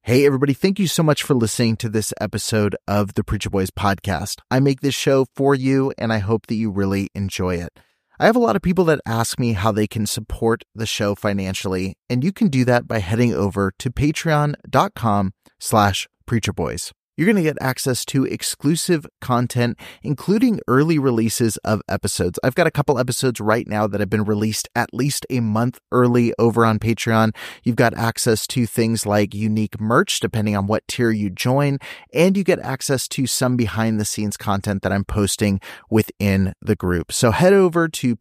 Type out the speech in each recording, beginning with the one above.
Hey, everybody. Thank you so much for listening to this episode of the Preacher Boys podcast. I make this show for you, and I hope that you really enjoy it. I have a lot of people that ask me how they can support the show financially, and you can do that by heading over to patreon.com/preacherboys. You're going to get access to exclusive content, including early releases of episodes. I've got a couple episodes right now that have been released at least a month early over on Patreon. You've got access to things like unique merch, depending on what tier you join, and you get access to some behind-the-scenes content that I'm posting within the group. So head over to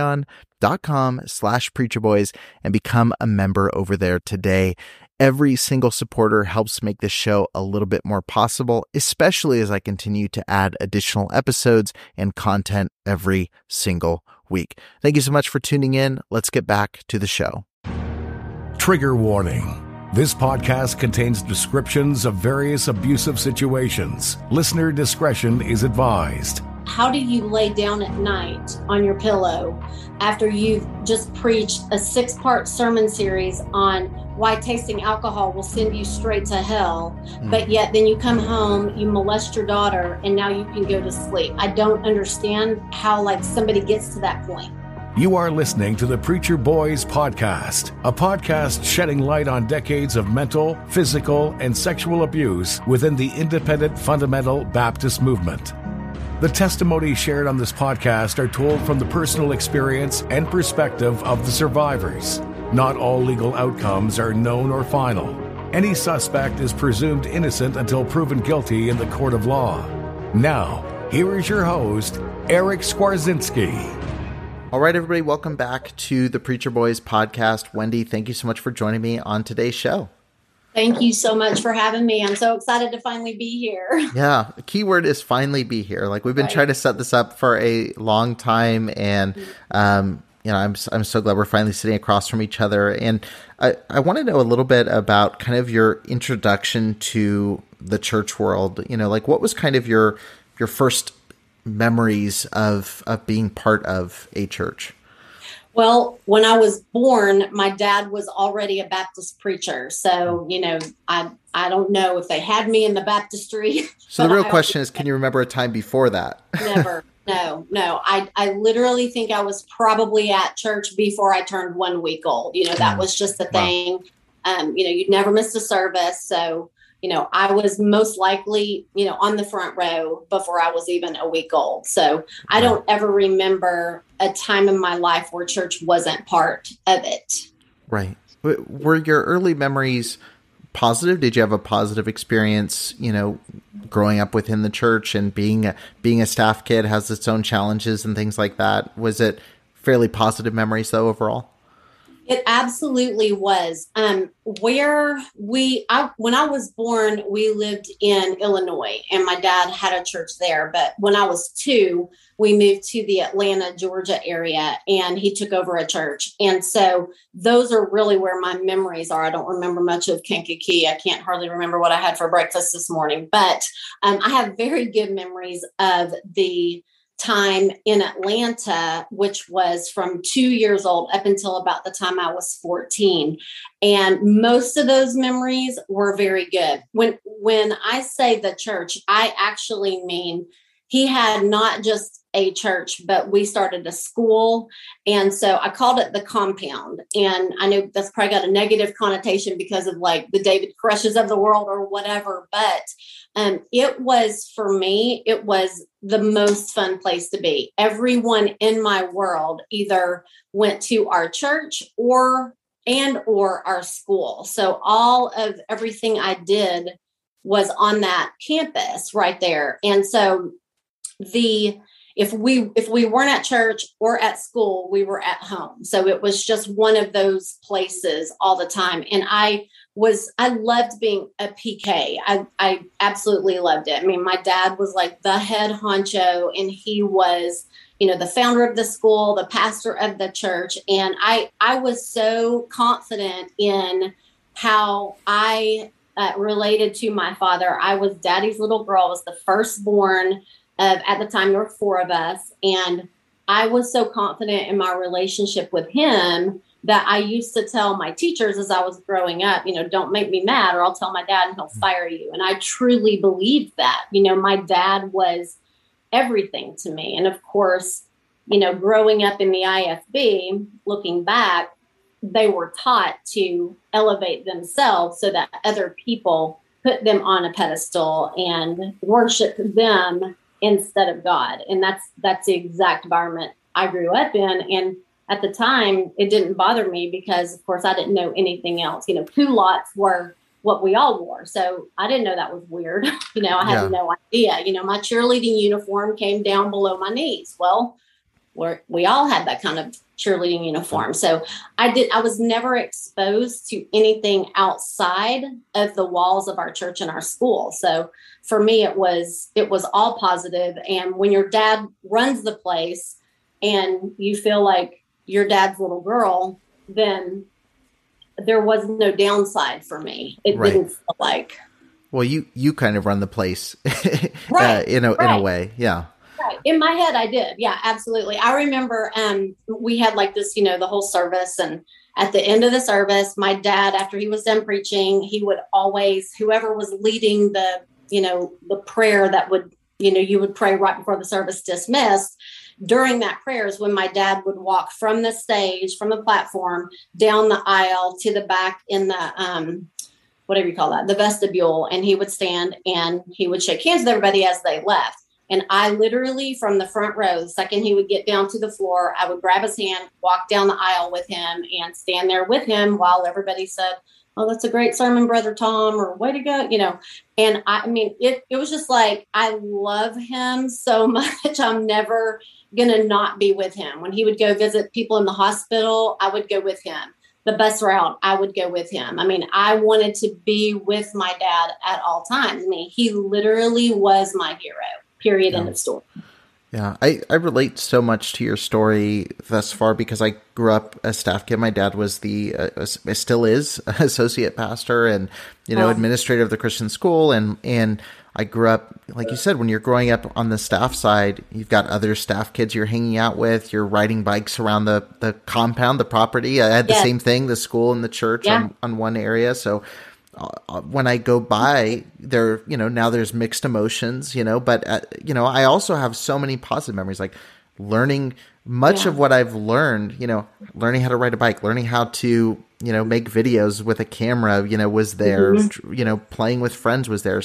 patreon.com/preacherboys and become a member over there today. Every single supporter helps make this show a little bit more possible, especially as I continue to add additional episodes and content every single week. Thank you so much for tuning in. Let's get back to the show. Trigger warning. This podcast contains descriptions of various abusive situations. Listener discretion is advised. How do you lay down at night on your pillow after you've just preached a 6-part sermon series on why tasting alcohol will send you straight to hell, but yet then you come home, you molest your daughter, and now you can go to sleep? I don't understand how somebody gets to that point. You are listening to the Preacher Boys podcast, a podcast shedding light on decades of mental, physical, and sexual abuse within the independent fundamental Baptist movement. The testimonies shared on this podcast are told from the personal experience and perspective of the survivors. Not all legal outcomes are known or final. Any suspect is presumed innocent until proven guilty in the court of law. Now, here is your host, Eric Skwarczynski. All right, everybody, welcome back to the Preacher Boys podcast. Wendy, thank you so much for joining me on today's show. Thank you so much for having me. I'm so excited to finally be here. Yeah, the key word is finally be here. We've been trying to set this up for a long time, and I'm so glad we're finally sitting across from each other. And I want to know a little bit about kind of your introduction to the church world. What was kind of your first memories of being part of a church? Well, when I was born, my dad was already a Baptist preacher. So, I don't know if they had me in the baptistry. So the real question is, can you remember a time before that? Never. No. I literally think I was probably at church before I turned 1 week old. That was just the thing. You'd never missed a service. So, I was most likely, on the front row before I was even a week old. So I don't ever remember a time in my life where church wasn't part of it. Right. Were your early memories positive? Did you have a positive experience, growing up within the church, and being a staff kid has its own challenges and things like that? Was it fairly positive memories though overall? It absolutely was. When I was born, we lived in Illinois, and my dad had a church there. But when I was 2, we moved to the Atlanta, Georgia area, and he took over a church. And so those are really where my memories are. I don't remember much of Kankakee. I can't hardly remember what I had for breakfast this morning. But I have very good memories of the time in Atlanta, which was from 2 years old up until about the time I was 14. And most of those memories were very good. When I say the church, I actually mean he had not just a church, but we started a school. And so I called it the compound. And I know that's probably got a negative connotation because of the David Koresh's of the world or whatever. But for me, it was the most fun place to be. Everyone in my world either went to our church or our school. So all of everything I did was on that campus right there. And so if we weren't at church or at school, we were at home. So it was just one of those places all the time. And I loved being a PK. I absolutely loved it. I mean, my dad was the head honcho, and he was, the founder of the school, the pastor of the church. And I was so confident in how I related to my father. I was daddy's little girl. I was the firstborn. At the time, there were 4 of us, and I was so confident in my relationship with him that I used to tell my teachers as I was growing up, don't make me mad or I'll tell my dad and he'll fire you. And I truly believed that. My dad was everything to me. And of course, growing up in the IFB, looking back, they were taught to elevate themselves so that other people put them on a pedestal and worship them instead of God. And that's the exact environment I grew up in. And at the time, it didn't bother me because, of course, I didn't know anything else. Culottes were what we all wore. So I didn't know that was weird. I had no idea. My cheerleading uniform came down below my knees. Well, we all had that kind of cheerleading uniform. So I was never exposed to anything outside of the walls of our church and our school. So for me, it was all positive. And when your dad runs the place and you feel like your dad's little girl, then there was no downside for me. It didn't feel like. Well, you kind of run the place right. In a way. Yeah. Right. In my head, I did. Yeah, absolutely. I remember we had like this, the whole service. And at the end of the service, my dad, after he was done preaching, he would always, whoever was leading the prayer that would, you would pray right before the service dismissed. During that prayer is when my dad would walk from the stage, from the platform, down the aisle to the back in the, whatever you call that, the vestibule. And he would stand and he would shake hands with everybody as they left. And I literally, from the front row, the second he would get down to the floor, I would grab his hand, walk down the aisle with him and stand there with him while everybody said, "Oh, that's a great sermon, Brother Tom," or "Way to go," And it was just like, I love him so much. I'm never going to not be with him. When he would go visit people in the hospital, I would go with him. The bus route, I would go with him. I wanted to be with my dad at all times. He literally was my hero, period, end of story. Yeah, I relate so much to your story thus far because I grew up a staff kid. My dad was still is associate pastor and, administrator of the Christian school. And I grew up, like you said, when you're growing up on the staff side, you've got other staff kids you're hanging out with, you're riding bikes around the compound, the property. I had the same thing, the school and the church on one area. So when I go by there, now there's mixed emotions, but, I also have so many positive memories, like learning much of what I've learned, learning how to ride a bike, learning how to, make videos with a camera, was there, playing with friends was there.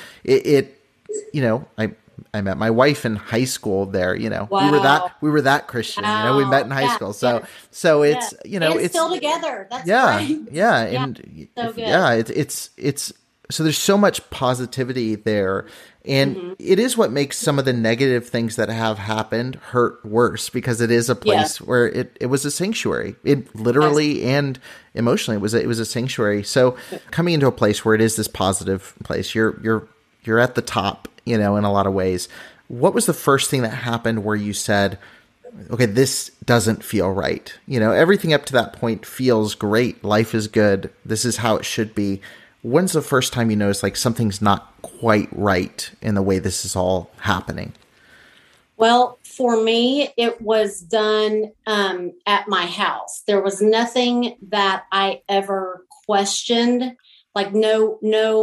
I met my wife in high school there, Wow. we were that Christian, we met in high school. So it's, it's still together. That's great. Yeah. Yeah. And So good. it's, so there's so much positivity there. And it is what makes some of the negative things that have happened hurt worse because it is a place where it was a sanctuary. It literally and emotionally it was a sanctuary. So coming into a place where it is this positive place, you're at the top, in a lot of ways. What was the first thing that happened where you said, okay, this doesn't feel right? Everything up to that point feels great. Life is good. This is how it should be. When's the first time you noticed like something's not quite right in the way this is all happening? Well, for me, it was done at my house. There was nothing that I ever questioned, like no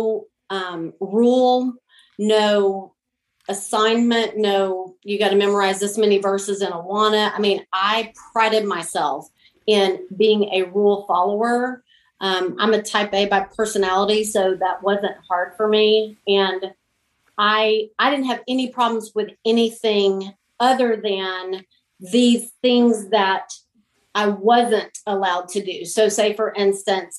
rule, no assignment, no, you got to memorize this many verses in Awana. I prided myself in being a rule follower. I'm a type A by personality, so that wasn't hard for me. And I didn't have any problems with anything other than these things that I wasn't allowed to do. So say, for instance,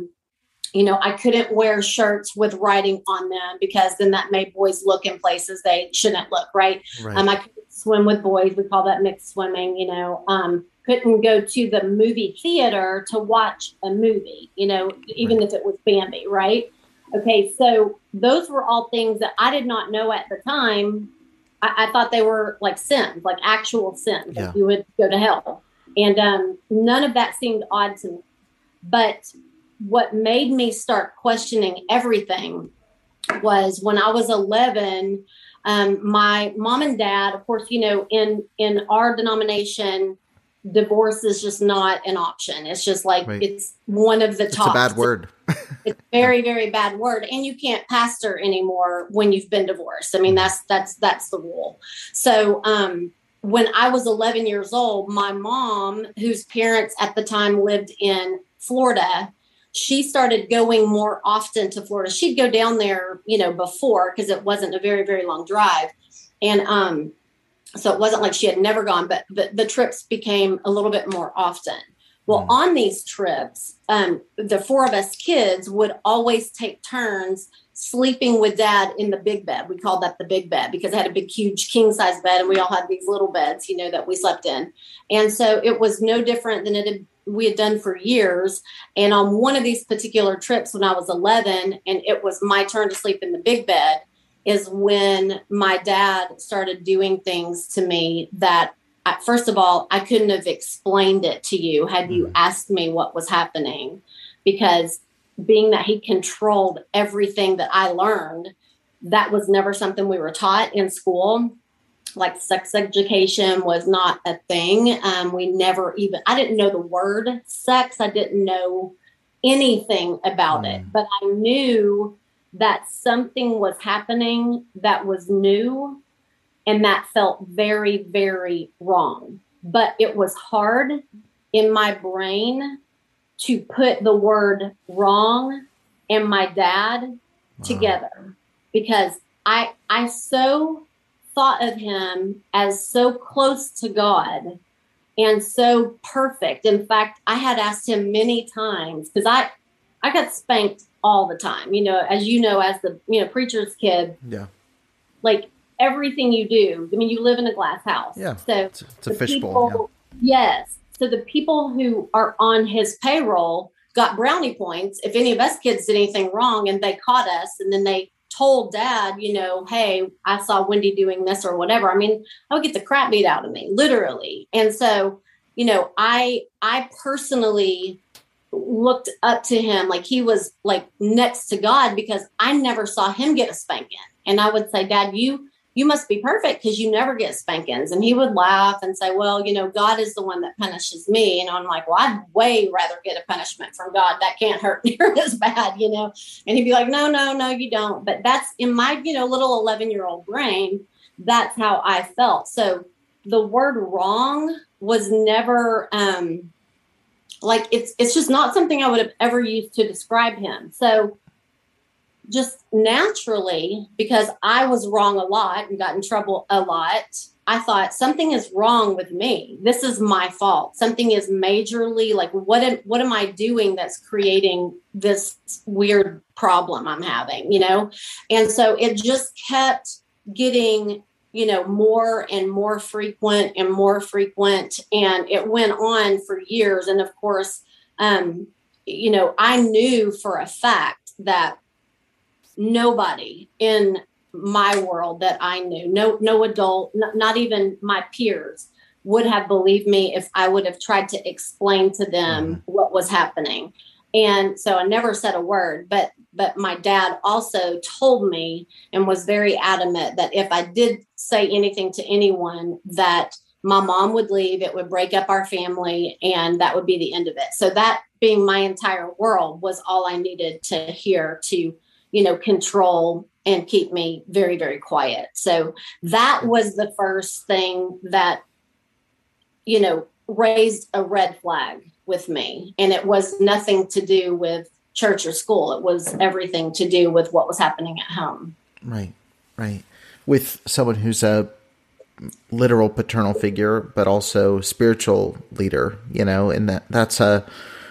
I couldn't wear shirts with writing on them because then that made boys look in places they shouldn't look, right? I couldn't swim with boys. We call that mixed swimming, couldn't go to the movie theater to watch a movie, even if it was Bambi, right? Okay, so those were all things that I did not know at the time. I thought they were like sins, like actual sins, like you would go to hell. And none of that seemed odd to me. But what made me start questioning everything was when I was 11, my mom and dad, of course, in our denomination, divorce is just not an option. It's just like, Right. it's one of the top. It's a bad word. It's a very, very bad word. And you can't pastor anymore when you've been divorced. I mean, that's the rule. So, when I was 11 years old, my mom, whose parents at the time lived in Florida, she started going more often to Florida. She'd go down there, before, because it wasn't a very, very long drive. And so it wasn't like she had never gone, but the trips became a little bit more often. Well, on these trips, the four of us kids would always take turns sleeping with Dad in the big bed. We called that the big bed because it had a big, huge king size bed, and we all had these little beds, that we slept in. And so it was no different than we had done for years. And on one of these particular trips when I was 11 and it was my turn to sleep in the big bed, is when my dad started doing things to me that, first of all, I couldn't have explained it to you had you asked me what was happening, because being that he controlled everything that I learned, that was never something we were taught in school. Like sex education was not a thing. I didn't know the word sex. I didn't know anything about it, but I knew that something was happening that was new and that felt very, very wrong. But it was hard in my brain to put the word wrong and my dad together, because I so thought of him as so close to God and so perfect. In fact, I had asked him many times, because I got spanked all the time, as as the, preacher's kid, like everything you do. I mean, you live in a glass house. Yeah. So it's a fishbowl. Yes. So the people who are on his payroll got brownie points if any of us kids did anything wrong and they caught us, and then they told Dad, hey, I saw Wendy doing this or whatever. I mean, I would get the crap beat out of me, literally. And so, I personally looked up to him like he was like next to God, because I never saw him get a spanking. And I would say, Dad, you must be perfect because you never get spankings. And he would laugh and say, well, God is the one that punishes me. And I'm like, well, I'd way rather get a punishment from God. That can't hurt near as bad, And he'd be like, no, you don't. But that's in my, little 11-year-old brain. That's how I felt. So the word wrong was never, like, it's just not something I would have ever used to describe him. So just naturally, because I was wrong a lot and got in trouble a lot, I thought something is wrong with me. This is my fault. Something is majorly, like, what am I doing that's creating this weird problem I'm having, And so it just kept getting, more and more frequent and more frequent. And it went on for years. And of course, I knew for a fact that nobody in my world that I knew, no adult, not even my peers, would have believed me if I would have tried to explain to them what was happening. And so I never said a word, but my dad also told me and was very adamant that if I did say anything to anyone, that my mom would leave, it would break up our family, and that would be the end of it. So that being my entire world was all I needed to hear to, control and keep me very, very quiet. So that was the first thing that, raised a red flag with me. And it was nothing to do with church or school. It was everything to do with what was happening at home. Right. With someone who's a literal paternal figure, but also spiritual leader, and that's a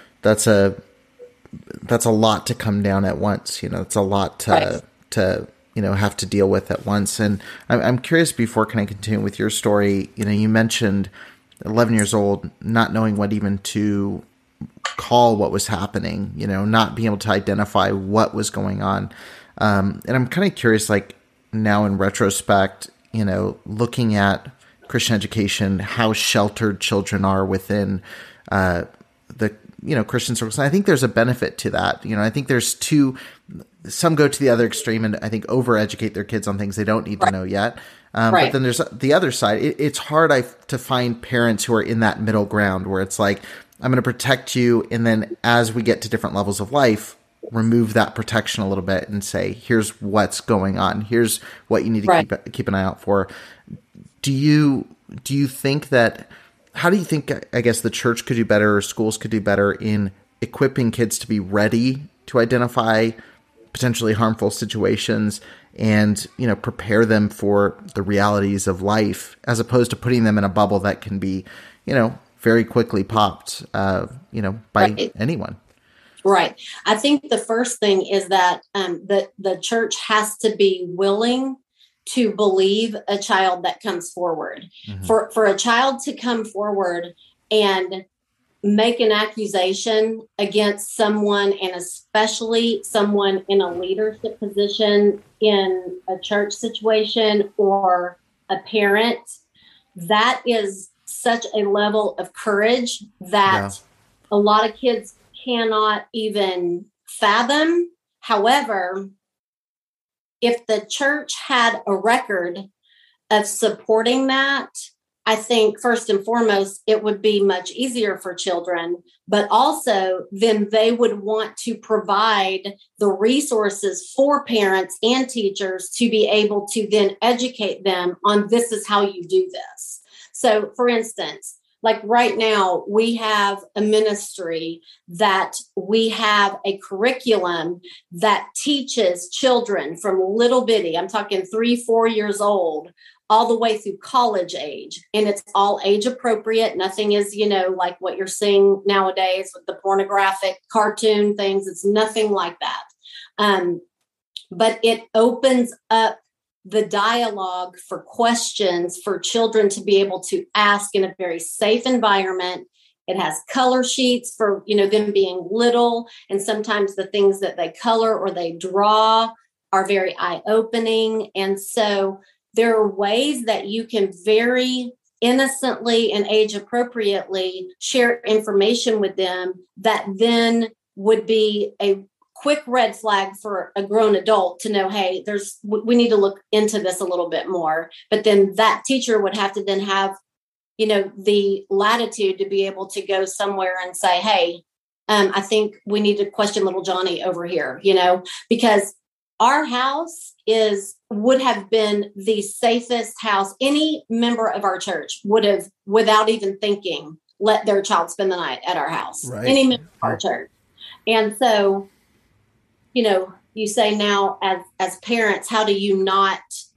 lot to come down at once. It's a lot to have to deal with at once. And I'm curious, before kind of continue with your story, you mentioned 11 years old, not knowing what even to call what was happening, not being able to identify what was going on. And I'm kind of curious, like now in retrospect, looking at Christian education, how sheltered children are within the Christian circles. And I think there's a benefit to that. I think there's some go to the other extreme and I think overeducate their kids on things they don't need to know yet. Right. But then there's the other side. It's hard to find parents who are in that middle ground where it's like, I'm going to protect you. And then as we get to different levels of life, remove that protection a little bit and say, here's what's going on. Here's what you need to keep an eye out for. Do you think that, how do you think, I guess, the church could do better or schools could do better in equipping kids to be ready to identify potentially harmful situations and, prepare them for the realities of life, as opposed to putting them in a bubble that can be, very quickly popped, by anyone? Right. I think the first thing is that the church has to be willing to believe a child that comes forward. Mm-hmm. For a child to come forward and make an accusation against someone, and especially someone in a leadership position in a church situation or a parent, that is such a level of courage that a lot of kids cannot even fathom. However, if the church had a record of supporting that, I think first and foremost, it would be much easier for children, but also then they would want to provide the resources for parents and teachers to be able to then educate them on this is how you do this. So for instance, like right now, we have a ministry that we have a curriculum that teaches children from little bitty, I'm talking 3-4 years old, all the way through college age. And it's all age appropriate. Nothing is, like what you're seeing nowadays with the pornographic cartoon things. It's nothing like that. But it opens up the dialogue for questions for children to be able to ask in a very safe environment. It has color sheets for, them being little. And sometimes the things that they color or they draw are very eye-opening. And so there are ways that you can very innocently and age appropriately share information with them that then would be a quick red flag for a grown adult to know, hey, we need to look into this a little bit more. But then that teacher would have to then have, the latitude to be able to go somewhere and say, hey, I think we need to question little Johnny over here, because our house would have been the safest house. Any member of our church would have, without even thinking, let their child spend the night at our house. Right. Any member of our church. And so, you say now as parents, how do you not,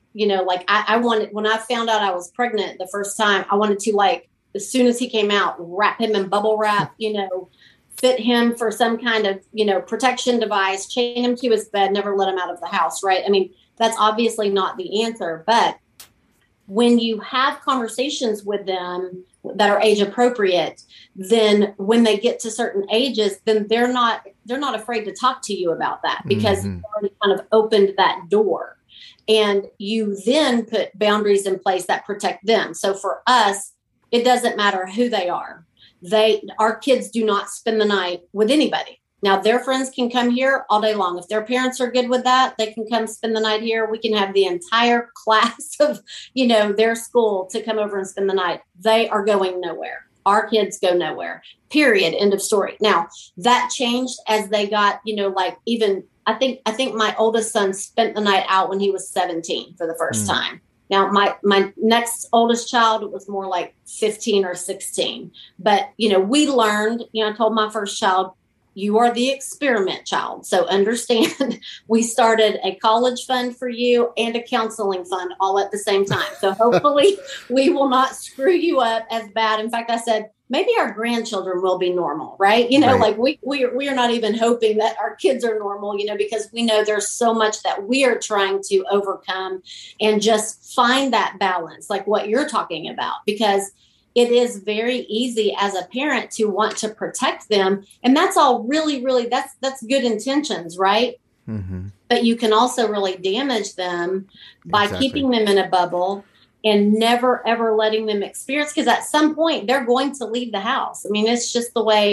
I wanted, when I found out I was pregnant the first time, I wanted to, as soon as he came out, wrap him in bubble wrap, fit him for some kind of, protection device, chain him to his bed, never let him out of the house. Right. I mean, that's obviously not the answer, but when you have conversations with them that are age appropriate, then when they get to certain ages, then they're not afraid to talk to you about that because you've already kind of opened that door. And you then put boundaries in place that protect them. So for us, it doesn't matter who they are. Our kids do not spend the night with anybody. Now, their friends can come here all day long. If their parents are good with that, they can come spend the night here. We can have the entire class of, their school to come over and spend the night. They are going nowhere. Our kids go nowhere, period. End of story. Now, that changed as they got, I think my oldest son spent the night out when he was 17 for the first time. Now, my next oldest child was more like 15 or 16. But, we learned, I told my first child, you are the experiment child. So understand, we started a college fund for you and a counseling fund all at the same time. So hopefully we will not screw you up as bad. In fact, I said, maybe our grandchildren will be normal, right? Right. We are not even hoping that our kids are normal, because we know there's so much that we are trying to overcome and just find that balance, like what you're talking about, because it is very easy as a parent to want to protect them. And that's all really, really, that's good intentions, right? Mm-hmm. But you can also really damage them by keeping them in a bubble and never, ever letting them experience, because at some point they're going to leave the house. I mean, it's just the way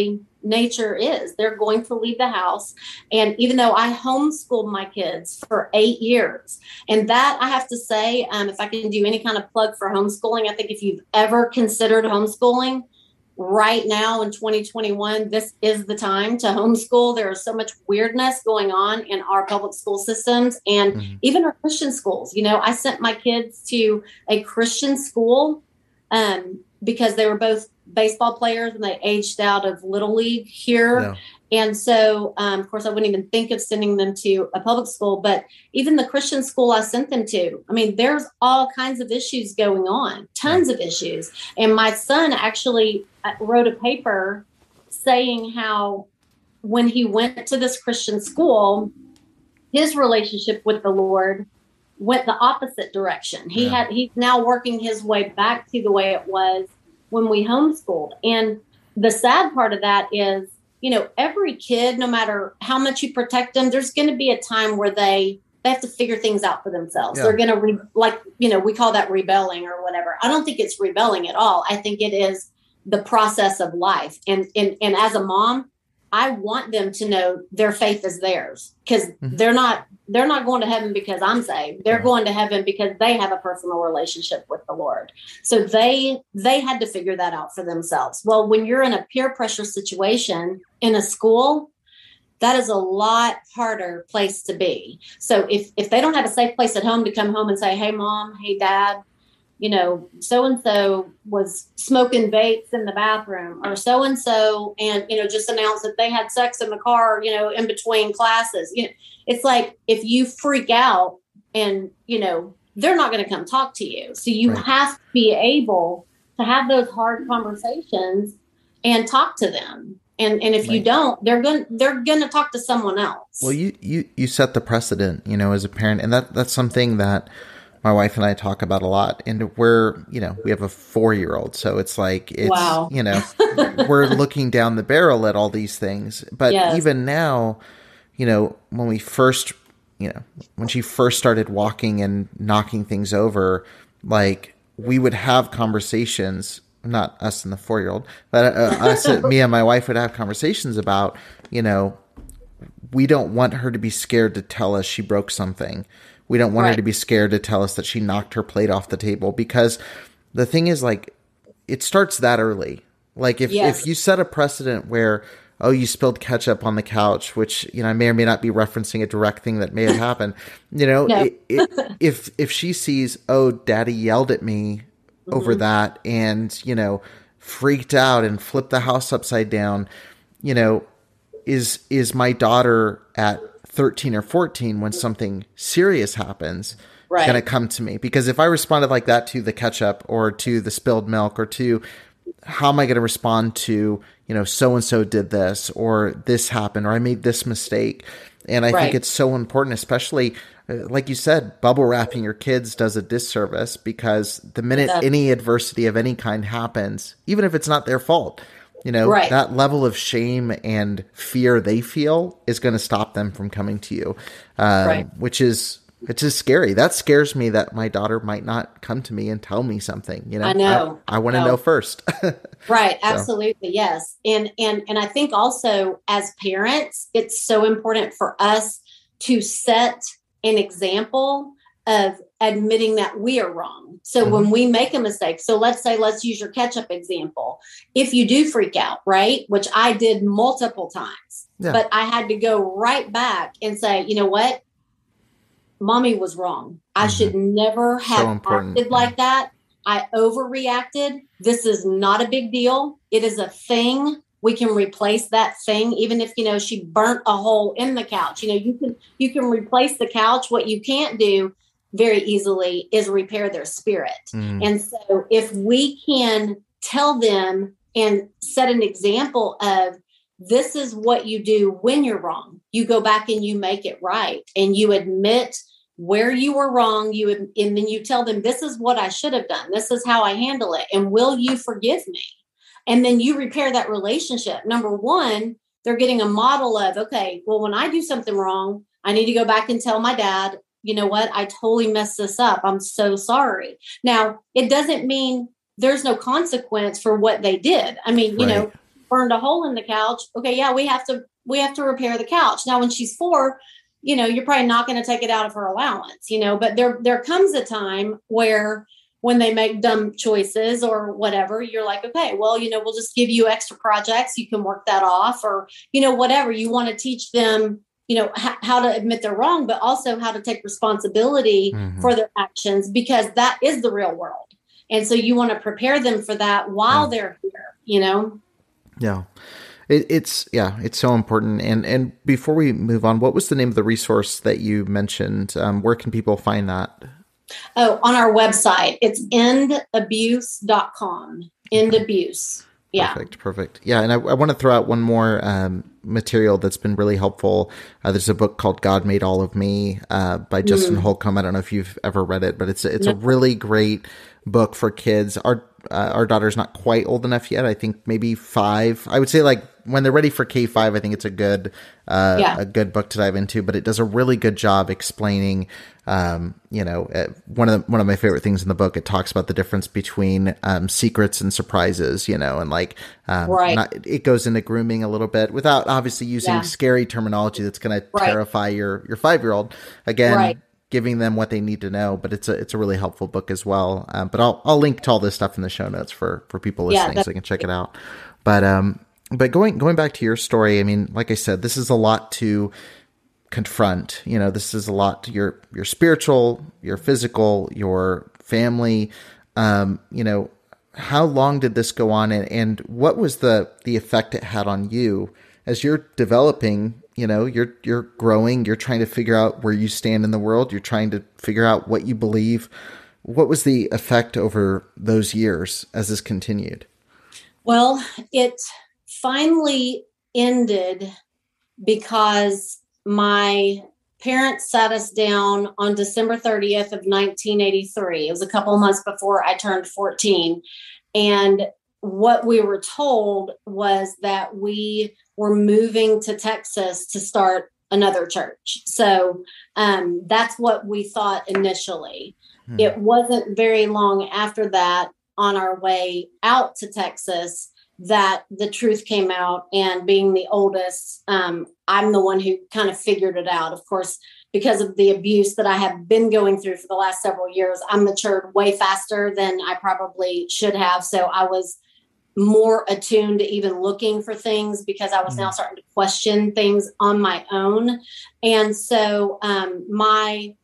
nature is. They're going to leave the house. And even though I homeschooled my kids for 8 years, and that I have to say, if I can do any kind of plug for homeschooling, I think if you've ever considered homeschooling, right now in 2021, this is the time to homeschool. There is so much weirdness going on in our public school systems and even our Christian schools. You know, I sent my kids to a Christian school because they were both baseball players and they aged out of Little League here. Yeah. And so, of course, I wouldn't even think of sending them to a public school, but even the Christian school I sent them to, I mean, there's all kinds of issues going on, tons of issues. And my son actually wrote a paper saying how when he went to this Christian school, his relationship with the Lord went the opposite direction. He's now working his way back to the way it was when we homeschooled. And the sad part of that is, you know, every kid, no matter how much you protect them, there's going to be a time where they have to figure things out for themselves. Yeah. They're going to we call that rebelling or whatever. I don't think it's rebelling at all. I think it is the process of life. And as a mom, I want them to know their faith is theirs, because they're not going to heaven because I'm saved. They're going to heaven because they have a personal relationship with the Lord. So they had to figure that out for themselves. Well, when you're in a peer pressure situation in a school, that is a lot harder place to be. So if they don't have a safe place at home to come home and say, hey, mom, hey, dad, you know, so-and-so was smoking vapes in the bathroom, or so-and-so, and, you know, just announced that they had sex in the car, you know, in between classes. You know, it's like, if you freak out and, you know, they're not going to come talk to you. So you have to be able to have those hard conversations and talk to them. And if you don't, they're going to talk to someone else. Well, you set the precedent, you know, as a parent, and that's something that my wife and I talk about a lot. And we're, you know, we have a 4-year-old. So it's like, wow. You know, we're looking down the barrel at all these things. But even now, you know, when she first started walking and knocking things over, like, we would have conversations, not us and the 4-year-old, but me and my wife would have conversations about, you know, we don't want her to be scared to tell us she broke something. We don't want her to be scared to tell us that she knocked her plate off the table, because the thing is, like, it starts that early. Like, if you set a precedent where, oh, you spilled ketchup on the couch, which, you know, I may or may not be referencing a direct thing that may have happened, you know, if she sees, oh, daddy yelled at me over that and, you know, freaked out and flipped the house upside down, you know, is my daughter at 13 or 14, when something serious happens, going to come to me? Because if I responded like that to the ketchup or to the spilled milk or to, how am I going to respond to, you know, so-and-so did this, or this happened, or I made this mistake. And I think it's so important, especially like you said, bubble wrapping your kids does a disservice, because the minute any adversity of any kind happens, even if it's not their fault, you know, that level of shame and fear they feel is going to stop them from coming to you, which is, it's just scary. That scares me, that my daughter might not come to me and tell me something. You know, I know. I want to know first. Right. Absolutely. Yes. And I think also as parents, it's so important for us to set an example of admitting that we are wrong. So when we make a mistake, so let's use your ketchup example. If you do freak out, right, which I did multiple times, but I had to go right back and say, you know what? Mommy was wrong. I should never have acted like that. I overreacted. This is not a big deal. It is a thing. We can replace that thing. Even if, you know, she burnt a hole in the couch, you know, you can replace the couch. What you can't do very easily is repair their spirit. And so if we can tell them and set an example of, this is what you do when you're wrong. You go back and you make it right, and you admit where you were wrong. And then you tell them, this is what I should have done. This is how I handle it. And will you forgive me? And then you repair that relationship. Number one, they're getting a model of, okay, well, when I do something wrong, I need to go back and tell my dad, you know what, I totally messed this up. I'm so sorry. Now, it doesn't mean there's no consequence for what they did. I mean, you know, burned a hole in the couch. Okay. Yeah, we have to repair the couch. Now, when she's 4, you're probably not going to take it out of her allowance, but there comes a time where when they make dumb choices or whatever, you're like, okay, well, we'll just give you extra projects. You can work that off, or, whatever. You want to teach them, how to admit they're wrong, but also how to take responsibility for their actions, because that is the real world. And so you want to prepare them for that while they're here, Yeah. It's so important. And before we move on, what was the name of the resource that you mentioned? Where can people find that? Oh, on our website. It's endabuse.com. End abuse. Yeah. Perfect. Yeah. And I want to throw out one more material that's been really helpful. There's a book called God Made All of Me by Justin Holcomb. I don't know if you've ever read it, but it's a really great book for kids. Our daughter's not quite old enough yet. I think maybe 5. I would say like when they're ready for K5, I think it's a good book to dive into, but it does a really good job explaining, one of my favorite things in the book. It talks about the difference between secrets and surprises, and like, it goes into grooming a little bit without obviously using scary terminology that's going to terrify your 5-year-old. Again, giving them what they need to know, but it's a really helpful book as well. But I'll link to all this stuff in the show notes for people listening, so they can check it out. But going back to your story, I mean, like I said, this is a lot to confront. This is a lot to your spiritual, your physical, your family. How long did this go on, and what was the effect it had on you as you're developing? You're growing, you're trying to figure out where you stand in the world. You're trying to figure out what you believe. What was the effect over those years as this continued? Well, it finally ended because my parents sat us down on December 30th of 1983. It was a couple of months before I turned 14. And what we were told was that we were moving to Texas to start another church. So that's what we thought initially. It wasn't very long after that, on our way out to Texas, that the truth came out. And being the oldest, I'm the one who kind of figured it out. Of course, because of the abuse that I have been going through for the last several years, I matured way faster than I probably should have. So I was more attuned to even looking for things, because I was now starting to question things on my own. And so my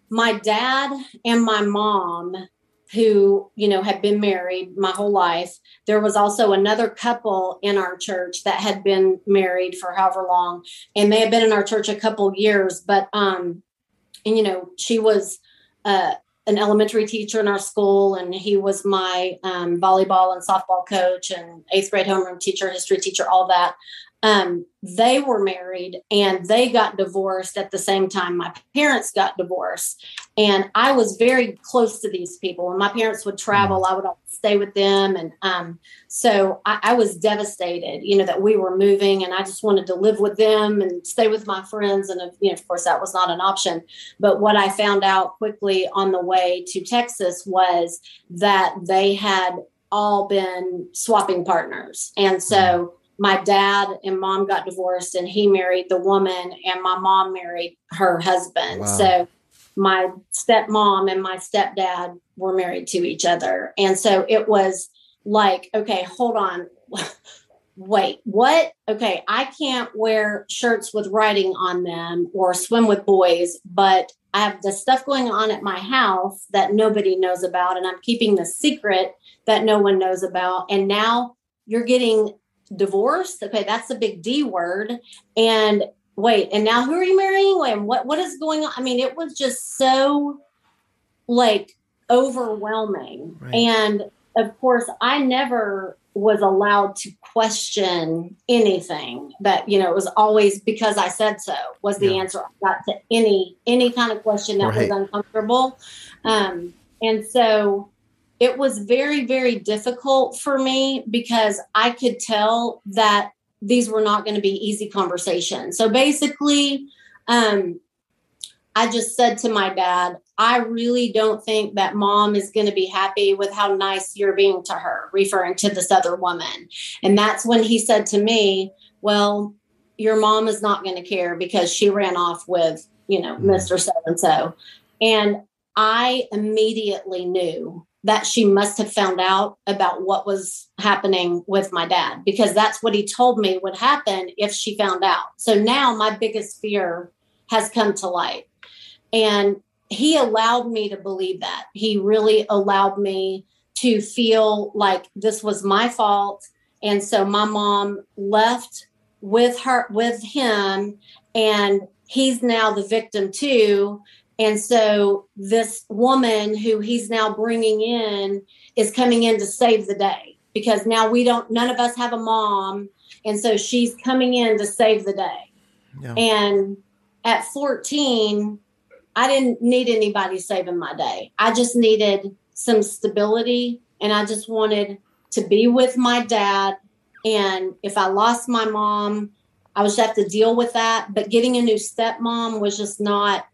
dad and my mom, who, had been married my whole life. There was also another couple in our church that had been married for however long, and they had been in our church a couple years, but, she was, an elementary teacher in our school, and he was my volleyball and softball coach and 8th grade homeroom teacher, history teacher, all that. They were married and they got divorced at the same time my parents got divorced. And I was very close to these people. When my parents would travel, I would always stay with them. And so I was devastated, that we were moving, and I just wanted to live with them and stay with my friends. And, of course, that was not an option. But what I found out quickly on the way to Texas was that they had all been swapping partners. And so my dad and mom got divorced, and he married the woman, and my mom married her husband. Wow. So my stepmom and my stepdad were married to each other. And so it was like, okay, hold on. Wait, what? Okay, I can't wear shirts with writing on them or swim with boys, but I have the stuff going on at my house that nobody knows about, and I'm keeping the secret that no one knows about. And now you're getting divorced. Okay, that's a big D word. And wait, and now who are you marrying? Wait, what is going on? I mean, it was just so overwhelming. Right. And of course, I never was allowed to question anything. That, it was always because I said so was the answer I got to any kind of question that was uncomfortable. And so it was very, very difficult for me, because I could tell that these were not going to be easy conversations. So basically, I just said to my dad, I really don't think that mom is going to be happy with how nice you're being to her, referring to this other woman. And that's when he said to me, well, your mom is not going to care because she ran off with, Mr. So-and-so. And I immediately knew that she must have found out about what was happening with my dad, because that's what he told me would happen if she found out. So now my biggest fear has come to light. And he allowed me to believe that. He really allowed me to feel like this was my fault. And so my mom left with him, and he's now the victim too. And so this woman who he's now bringing in is coming in to save the day, because now none of us have a mom. And so she's coming in to save the day. Yeah. And at 14, I didn't need anybody saving my day. I just needed some stability, and I just wanted to be with my dad. And if I lost my mom, I would just have to deal with that. But getting a new stepmom was just not,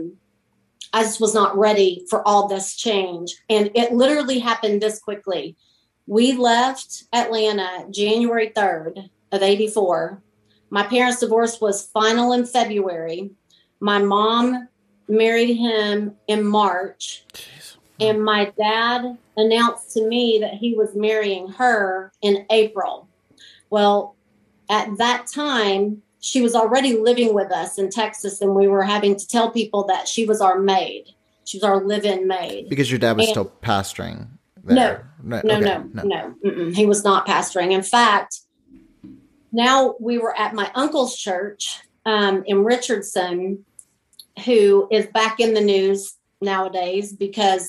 I just was not ready for all this change. And it literally happened this quickly. We left Atlanta January 3rd of 84. My parents' divorce was final in February. My mom married him in March. Jeez. And my dad announced to me that he was marrying her in April. Well, at that time, she was already living with us in Texas, and we were having to tell people that she was our maid. She was our live-in maid. Because your dad was still pastoring there. No. Mm-mm. He was not pastoring. In fact, now we were at my uncle's church in Richardson, who is back in the news nowadays because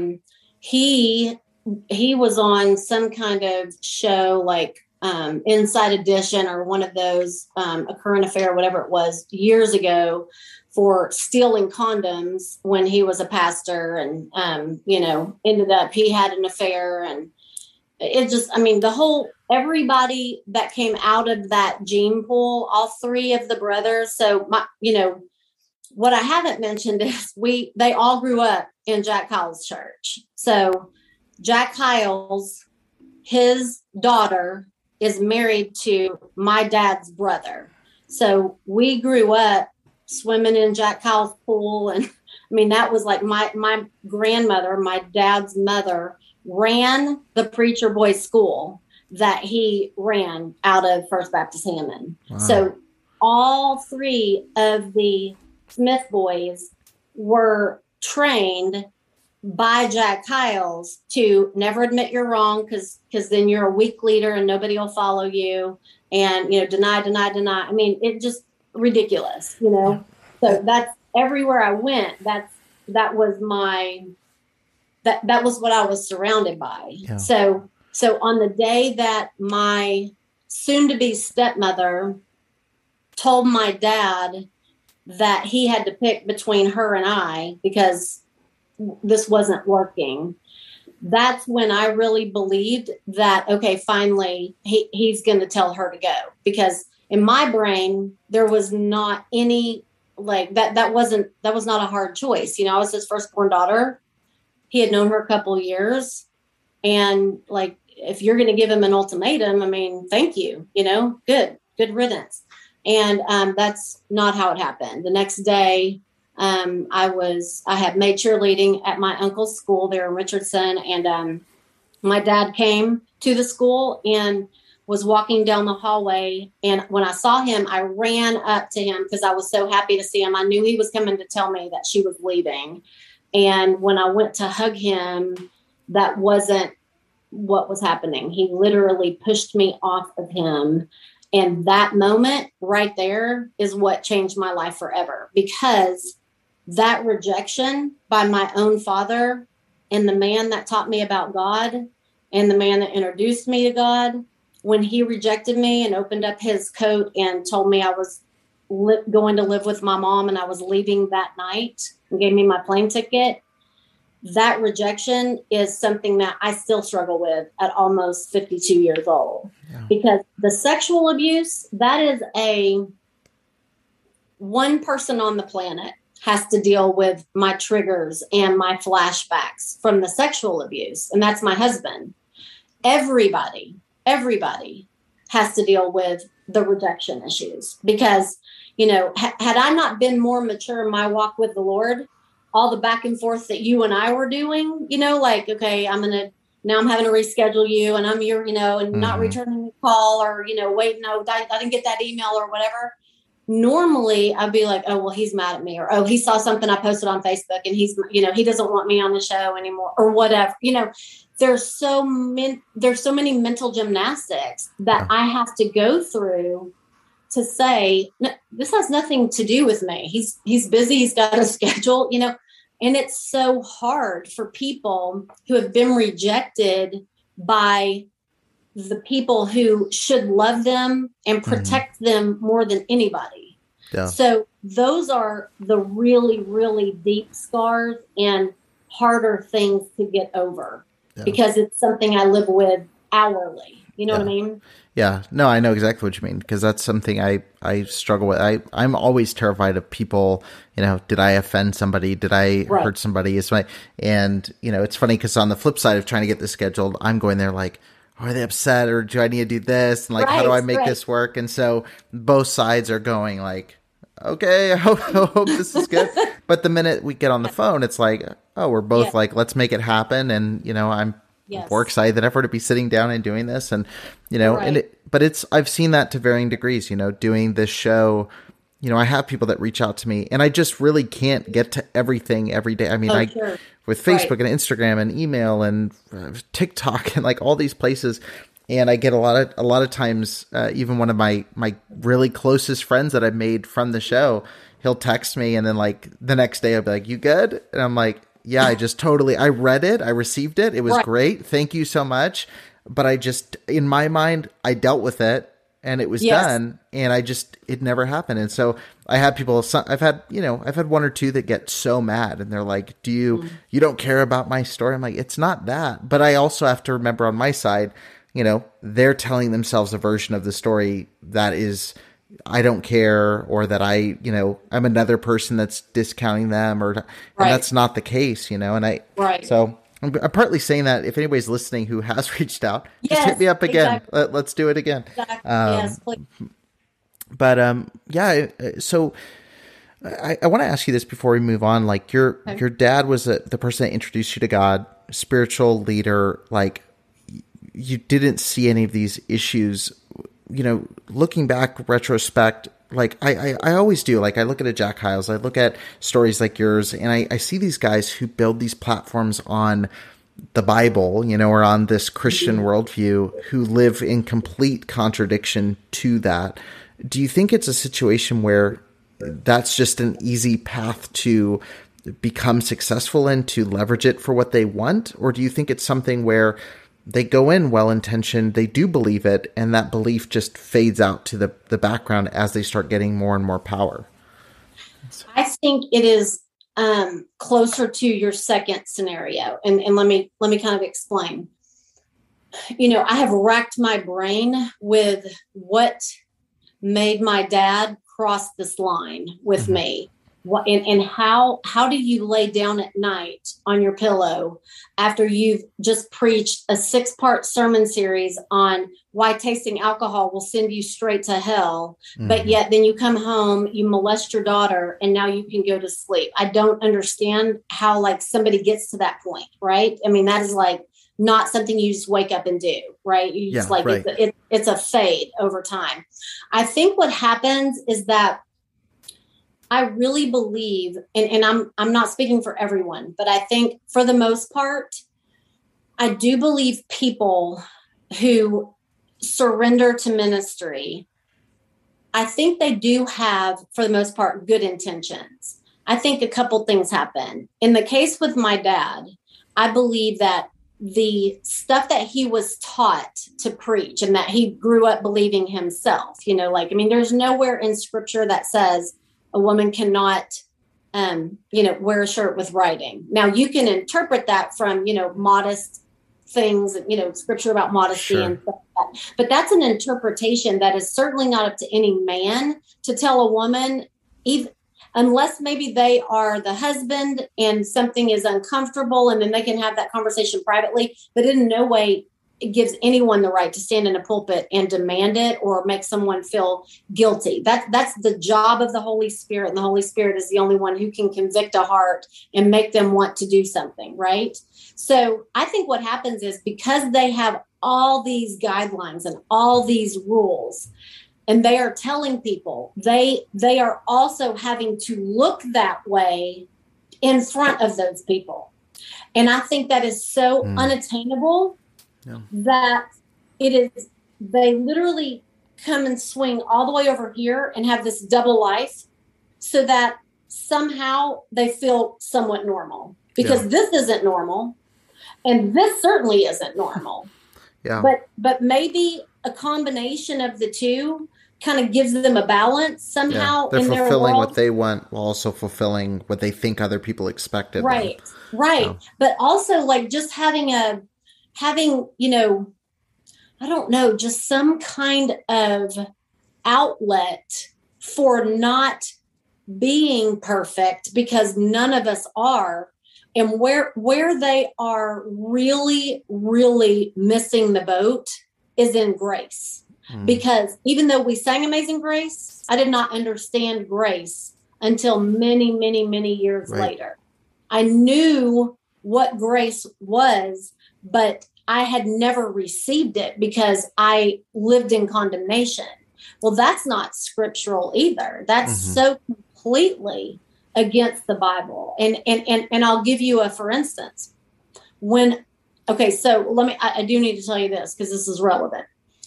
he was on some kind of show like Inside Edition or one of those, A Current Affair, whatever it was, years ago, for stealing condoms when he was a pastor, and ended up he had an affair. And it just, everybody that came out of that gene pool, all three of the brothers. So what I haven't mentioned is they all grew up in Jack Kyle's church. So Jack Kyle's, his daughter is married to my dad's brother. So we grew up swimming in Jack Kyle's pool. And that was like my grandmother, my dad's mother, ran the Preacher Boys school that he ran out of First Baptist Hammond. Wow. So all three of the Smith boys were trained by Jack Kyles to never admit you're wrong, because then you're a weak leader and nobody will follow you, and deny. It just ridiculous, So that's everywhere I went. That was what I was surrounded by. Yeah. So on the day that my soon-to-be stepmother told my dad that he had to pick between her and I because this wasn't working, that's when I really believed that, okay, finally he's going to tell her to go. Because in my brain, there was not any like that was not a hard choice. I was his firstborn daughter. He had known her a couple of years, and like, if you're going to give him an ultimatum, thank you, good riddance. And that's not how it happened. The next day, I had made cheerleading at my uncle's school there in Richardson. And my dad came to the school and was walking down the hallway. And when I saw him, I ran up to him because I was so happy to see him. I knew he was coming to tell me that she was leaving. And when I went to hug him, that wasn't what was happening. He literally pushed me off of him. And that moment right there is what changed my life forever, because that rejection by my own father, and the man that taught me about God, and the man that introduced me to God, when he rejected me and opened up his coat and told me I was going to live with my mom and I was leaving that night, and gave me my plane ticket, that rejection is something that I still struggle with at almost 52 years old. Yeah. Because the sexual abuse, that is one person on the planet has to deal with my triggers and my flashbacks from the sexual abuse. And that's my husband. Everybody has to deal with the rejection issues because, had I not been more mature in my walk with the Lord, all the back and forth that you and I were doing, okay, I'm having to reschedule you and I'm your, and not returning the call or, wait, no, I didn't get that email or whatever. Normally I'd be like, oh, well, he's mad at me, or, oh, he saw something I posted on Facebook and he's, he doesn't want me on the show anymore or whatever. There's so many mental gymnastics that I have to go through to say, no, this has nothing to do with me. He's busy. He's got a schedule, and it's so hard for people who have been rejected by the people who should love them and protect them more than anybody. Yeah. So those are the really, really deep scars and harder things to get over because it's something I live with hourly. You know what I mean? Yeah, no, I know exactly what you mean because that's something I struggle with. I'm always terrified of people, did I offend somebody? Did I hurt somebody? And it's funny because on the flip side of trying to get this scheduled, I'm going there like, are they upset or do I need to do this? And how do I make this work? And so both sides are going like, okay, I hope this is good. But the minute we get on the phone, it's like, oh, we're both like, let's make it happen. And, I'm more excited than ever to be sitting down and doing this. And, but I've seen that to varying degrees, doing this show. I have people that reach out to me and I just really can't get to everything every day. I mean, with Facebook and Instagram and email and TikTok and like all these places. And I get a lot of times, even one of my really closest friends that I've made from the show, he'll text me and then like the next day I'll be like, you good? And I'm like, yeah, I read it. I received it. It was great. Thank you so much. But I just, in my mind, I dealt with it and it was done and it never happened. And so I had people, I've had one or two that get so mad and they're like, you don't care about my story? I'm like, it's not that. But I also have to remember on my side, they're telling themselves a version of the story that is, I don't care, or that I'm another person that's discounting them, and that's not the case, and so I'm partly saying that if anybody's listening who has reached out, just hit me up again. Exactly. Let's do it again. Exactly. Yes, please. But so I want to ask you this before we move on. Like your dad was the person that introduced you to God, spiritual leader. Like you didn't see any of these issues. Looking back, retrospect, like I always do, like I look at a Jack Hyles, I look at stories like yours, and I see these guys who build these platforms on the Bible, or on this Christian worldview, who live in complete contradiction to that. Do you think it's a situation where that's just an easy path to become successful and to leverage it for what they want? Or do you think it's something where they go in well-intentioned, they do believe it, and that belief just fades out to the background as they start getting more and more power? I think it is closer to your second scenario. And let me kind of explain. I have racked my brain with what made my dad cross this line with me. And how do you lay down at night on your pillow after you've just preached a 6-part sermon series on why tasting alcohol will send you straight to hell, but yet then you come home, you molest your daughter, and now you can go to sleep? I don't understand how like somebody gets to that point, right? I mean, that is like not something you just wake up and do, right? You just it's a fade over time. I think what happens is that I really believe, and I'm not speaking for everyone, but I think for the most part, I do believe people who surrender to ministry, I think they do have, for the most part, good intentions. I think a couple things happen. In the case with my dad, I believe that the stuff that he was taught to preach and that he grew up believing himself, there's nowhere in scripture that says a woman cannot, wear a shirt with writing. Now you can interpret that from, modest things, scripture about modesty and stuff like that. But that's an interpretation that is certainly not up to any man to tell a woman, even unless maybe they are the husband and something is uncomfortable, and then they can have that conversation privately, but in no way it gives anyone the right to stand in a pulpit and demand it or make someone feel guilty. That's the job of the Holy Spirit. And the Holy Spirit is the only one who can convict a heart and make them want to do something, right? So I think what happens is because they have all these guidelines and all these rules, and they are telling people they are also having to look that way in front of those people. And I think that is so unattainable. Yeah. That it is, they literally come and swing all the way over here and have this double life so that somehow they feel somewhat normal, because this isn't normal and this certainly isn't normal. Yeah. But maybe a combination of the two kind of gives them a balance somehow. They're in fulfilling their world. what they want while also fulfilling what they think other people expect of them. Right. So. But also like just having, you know, I don't know, just some kind of outlet for not being perfect, because none of us are. And where they are really, really missing the boat is in grace. Because even though we sang Amazing Grace, I did not understand grace until many, many, many years later. I knew what grace was, but I had never received it because I lived in condemnation. Well, that's not scriptural either. That's so completely against the Bible. And I'll give you for instance, so I do need to tell you this because this is relevant.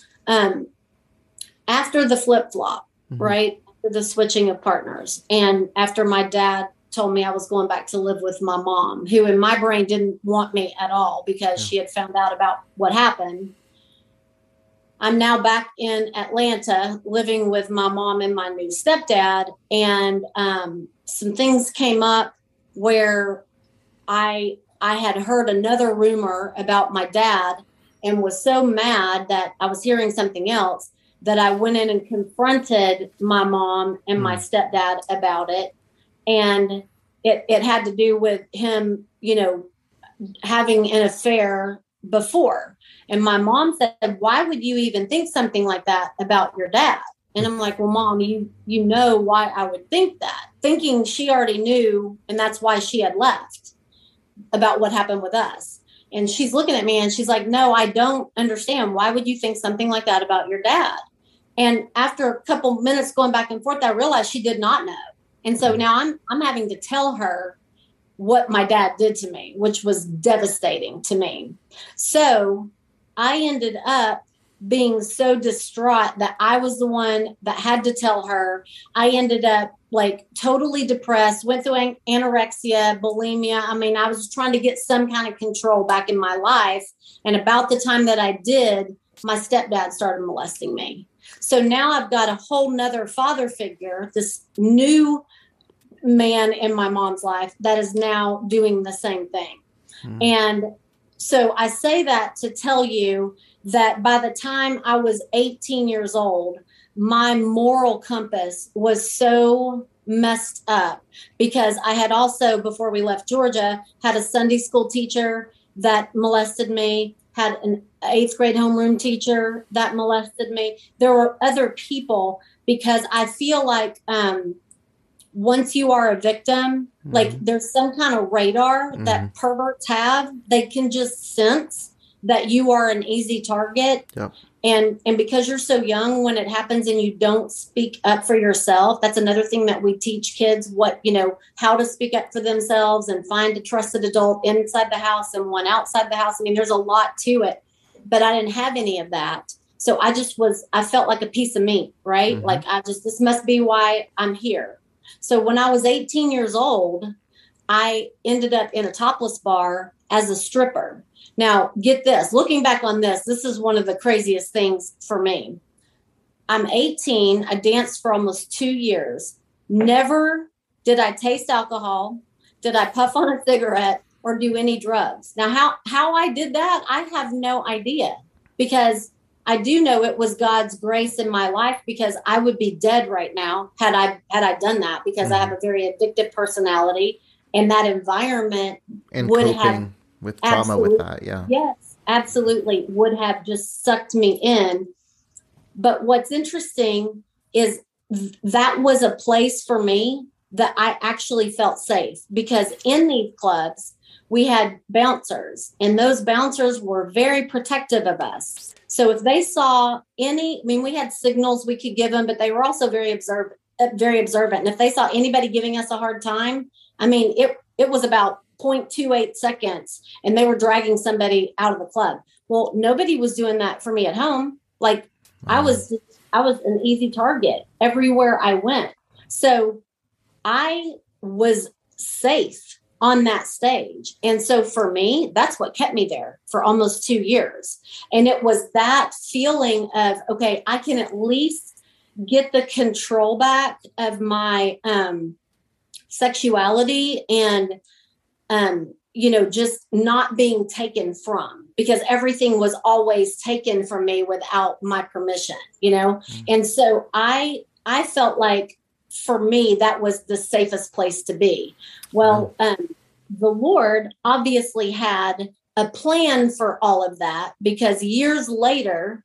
After the flip-flop, right? The switching of partners. And after my dad told me I was going back to live with my mom, who in my brain didn't want me at all because she had found out about what happened. I'm now back in Atlanta living with my mom and my new stepdad. And some things came up where I had heard another rumor about my dad and was so mad that I was hearing something else that I went in and confronted my mom and my stepdad about it. And it had to do with him, you know, having an affair before. And my mom said, why would you even think something like that about your dad? And I'm like, well, Mom, you know why I would think that, thinking she already knew. And that's why she had left about what happened with us. And she's looking at me and she's like, no, I don't understand. Why would you think something like that about your dad? And after a couple minutes going back and forth, I realized she did not know. And so now I'm having to tell her what my dad did to me, which was devastating to me. So I ended up being so distraught that I was the one that had to tell her. I ended up like totally depressed, went through anorexia, bulimia. I mean, I was trying to get some kind of control back in my life. And about the time that I did, my stepdad started molesting me. So now I've got a whole nother father figure, this new man in my mom's life that is now doing the same thing. And so I say that to tell you that by the time I was 18 years old, my moral compass was so messed up because I had also, before we left Georgia, had a Sunday school teacher that molested me, had an 8th grade homeroom teacher that molested me. There were other people because I feel like once you are a victim, like there's some kind of radar that perverts have. They can just sense that you are an easy target. Yep. And because you're so young when it happens and you don't speak up for yourself, that's another thing that we teach kids, how to speak up for themselves and find a trusted adult inside the house and one outside the house. I mean, there's a lot to it, but I didn't have any of that. So I felt like a piece of meat, right? Like this must be why I'm here. So when I was 18 years old, I ended up in a topless bar as a stripper. Now, get this, looking back on this is one of the craziest things for me. I'm 18. I danced for almost 2 years. Never did I taste alcohol. Did I puff on a cigarette or do any drugs? Now, how I did that, I have no idea because I do know it was God's grace in my life, because I would be dead right now had I done that, because I have a very addictive personality, and that environment And would coping have with trauma with that. Yeah. Yes, absolutely. Would have just sucked me in. But what's interesting is that was a place for me that I actually felt safe, because in these clubs, we had bouncers, and those bouncers were very protective of us. So if they saw we had signals we could give them, but they were also very observant. And if they saw anybody giving us a hard time, it was about 0.28 seconds, and they were dragging somebody out of the club. Well, nobody was doing that for me at home. Like, I was an easy target everywhere I went. So I was safe on that stage. And so for me, that's what kept me there for almost 2 years. And it was that feeling of, okay, I can at least get the control back of my sexuality, and just not being taken from, because everything was always taken from me without my permission, And so I felt like, for me, that was the safest place to be. Well, the Lord obviously had a plan for all of that, because years later,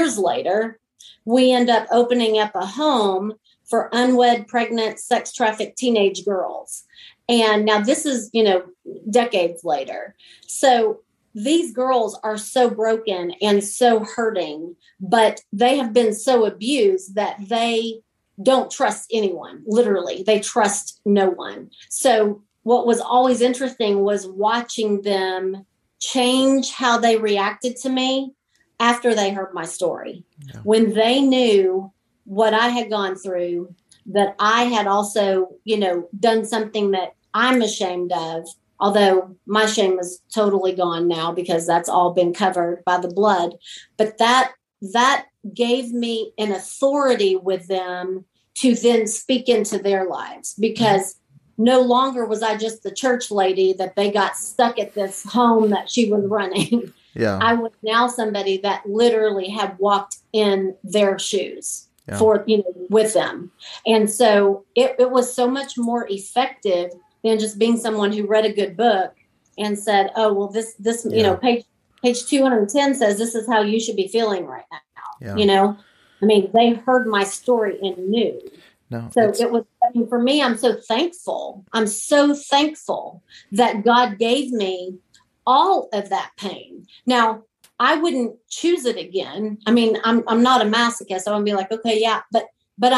we end up opening up a home for unwed, pregnant, sex trafficked teenage girls. And now this is, decades later. So these girls are so broken and so hurting, but they have been so abused that they don't trust anyone. Literally, they trust no one. So what was always interesting was watching them change how they reacted to me after they heard my story. Yeah. When they knew what I had gone through, that I had also, done something that I'm ashamed of, although my shame is totally gone now, because that's all been covered by the blood. But that gave me an authority with them to then speak into their lives, because no longer was I just the church lady that they got stuck at this home that she was running. Yeah. I was now somebody that literally had walked in their shoes with them. And so it was so much more effective than just being someone who read a good book and said, oh, well, this page 210 says this is how you should be feeling right now. Yeah. They heard my story and knew. No, so it was, for me, I'm so thankful. I'm so thankful that God gave me all of that pain. Now, I wouldn't choose it again. I'm not a masochist. So I'm gonna be like, okay, yeah, but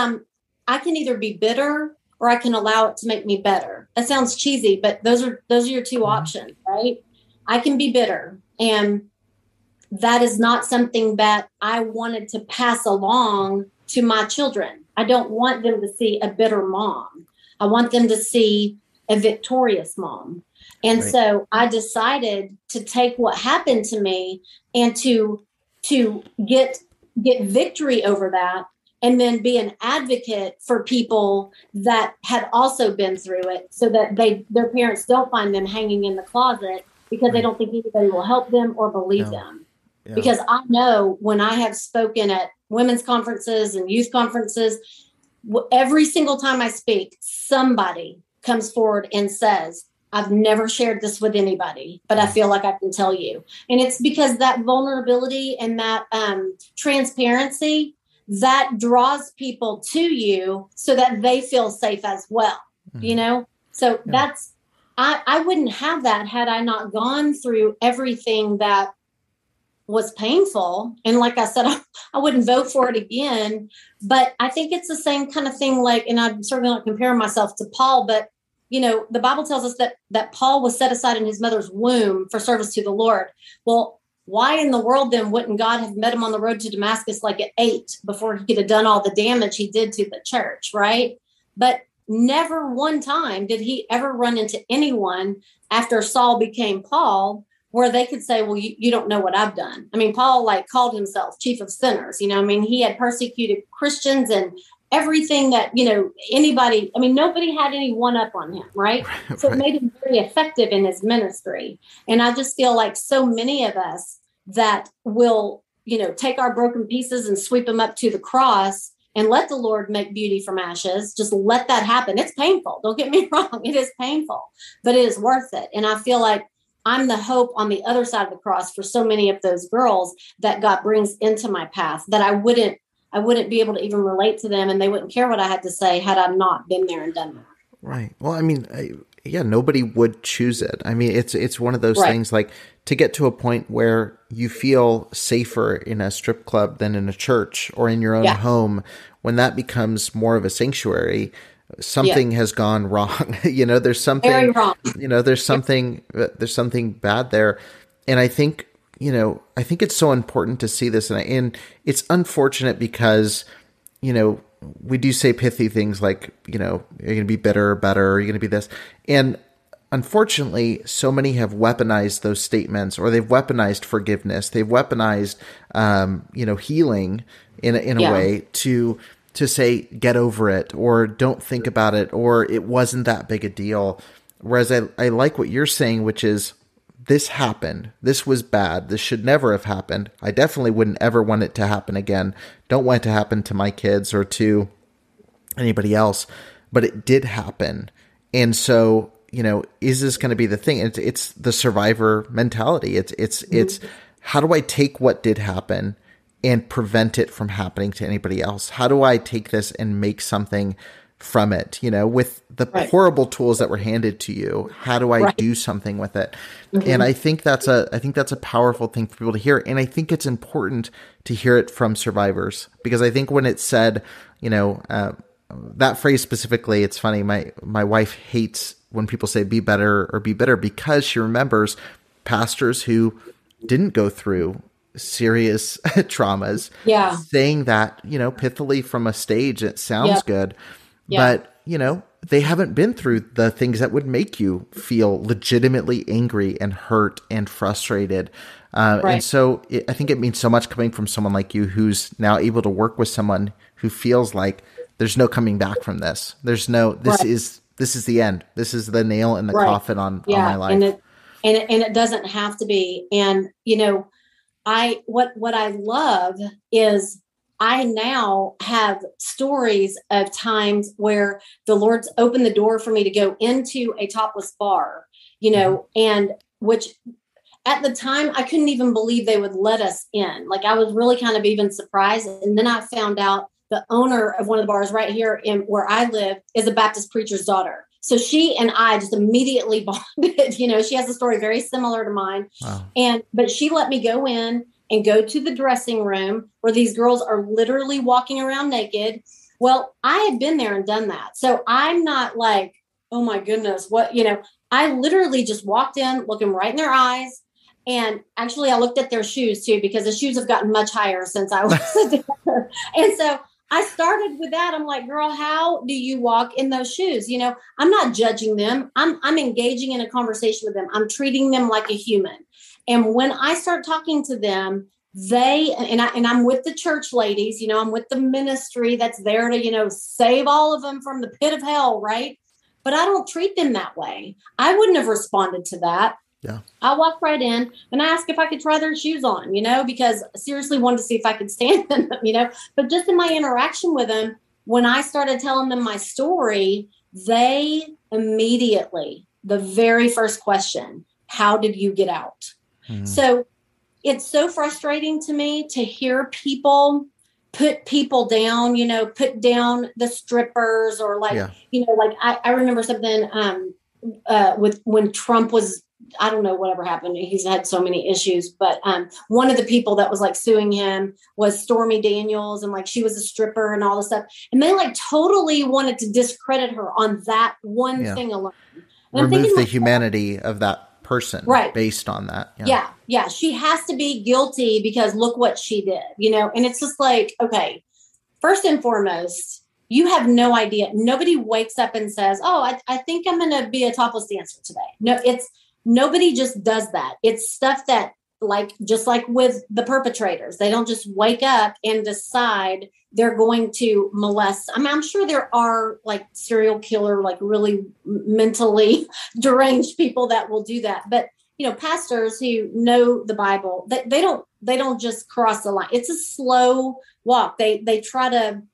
I can either be bitter or I can allow it to make me better. That sounds cheesy, but those are your two options, right? I can be bitter, and that is not something that I wanted to pass along to my children. I don't want them to see a bitter mom. I want them to see a victorious mom. And right. So I decided to take what happened to me and to get victory over that, and then be an advocate for people that had also been through it, so that their parents don't find them hanging in the closet because they don't think anybody will help them or believe them. Yeah. Because I know when I have spoken at women's conferences and youth conferences, every single time I speak, somebody comes forward and says, I've never shared this with anybody, but I feel like I can tell you. And it's because that vulnerability and that transparency, that draws people to you so that they feel safe as well, So that's, I wouldn't have that had I not gone through everything that was painful. And like I said, I wouldn't vote for it again, but I think it's the same kind of thing. And I'm certainly not comparing myself to Paul, but the Bible tells us that Paul was set aside in his mother's womb for service to the Lord. Well, why in the world then wouldn't God have met him on the road to Damascus like at 8 before he could have done all the damage he did to the church, right? But never one time did he ever run into anyone after Saul became Paul where they could say, well, you don't know what I've done. Paul called himself chief of sinners. He had persecuted Christians and everything that, anybody, nobody had any one up on him, right? So it made him very effective in his ministry. And I just feel like so many of us that will take our broken pieces and sweep them up to the cross and let the Lord make beauty from ashes. Just let that happen. It's painful. Don't get me wrong. It is painful, but it is worth it. And I feel like I'm the hope on the other side of the cross for so many of those girls that God brings into my path, that I wouldn't be able to even relate to them, and they wouldn't care what I had to say had I not been there and done that. Right. Well, I mean, nobody would choose it. I mean, it's one of those things, like, to get to a point where you feel safer in a strip club than in a church or in your own home, when that becomes more of a sanctuary, something has gone wrong. There's something very wrong. There's something bad there. And I think it's so important to see this. And it's unfortunate because, we do say pithy things like, you're going to be better, or you're going to be this. And unfortunately, so many have weaponized those statements, or they've weaponized forgiveness. They've weaponized, healing in a way to say, get over it, or don't think about it, or it wasn't that big a deal. Whereas I like what you're saying, which is, this happened. This was bad. This should never have happened. I definitely wouldn't ever want it to happen again. Don't want it to happen to my kids or to anybody else, but it did happen. And so, is this going to be the thing? It's the survivor mentality. It's how do I take what did happen and prevent it from happening to anybody else? How do I take this and make something from it? With the horrible tools that were handed to you, how do I do something with it? Mm-hmm. And I think that's a powerful thing for people to hear. And I think it's important to hear it from survivors, because I think when it's said, that phrase specifically, it's funny. My wife hates when people say be better or be bitter, because she remembers pastors who didn't go through serious traumas saying that, pithily from a stage. It sounds good, but they haven't been through the things that would make you feel legitimately angry and hurt and frustrated. And so I think it means so much coming from someone like you, who's now able to work with someone who feels like there's no coming back from this. There's no, this is the end. This is the nail in the coffin on my life. And it doesn't have to be. And, what I love is I now have stories of times where the Lord's opened the door for me to go into a topless bar, and which at the time I couldn't even believe they would let us in. Like, I was really kind of even surprised. And then I found out the owner of one of the bars right here in where I live is a Baptist preacher's daughter. So she and I just immediately bonded. She has a story very similar to mine. Wow. But she let me go in and go to the dressing room where these girls are literally walking around naked. Well, I had been there and done that. So I'm not like, oh my goodness, what, I literally just walked in, looking right in their eyes. And actually I looked at their shoes too, because the shoes have gotten much higher since I was there. And so I started with that. I'm like, girl, how do you walk in those shoes? I'm not judging them. I'm engaging in a conversation with them. I'm treating them like a human. And when I start talking to them, I'm with the church ladies, I'm with the ministry that's there to, save all of them from the pit of hell. Right. But I don't treat them that way. I wouldn't have responded to that. Yeah. I walked right in and I asked if I could try their shoes on, because I seriously wanted to see if I could stand in them, but just in my interaction with them, when I started telling them my story, they immediately, the very first question, how did you get out? Mm-hmm. So it's so frustrating to me to hear people put people down, put down the strippers or I remember something with when Trump was, I don't know whatever happened. He's had so many issues, but one of the people that was like suing him was Stormy Daniels, and like she was a stripper and all this stuff. And they like totally wanted to discredit her on that one thing alone. And remove the humanity of that person based on that. Yeah. She has to be guilty because look what she did, and it's just like, okay, first and foremost, you have no idea. Nobody wakes up and says, oh, I think I'm going to be a topless dancer today. No, nobody just does that. It's stuff that just like with the perpetrators, they don't just wake up and decide they're going to molest. I mean, I'm sure there are like serial killer, like really mentally deranged people that will do that. But pastors who know the Bible, they don't just cross the line. It's a slow walk. They try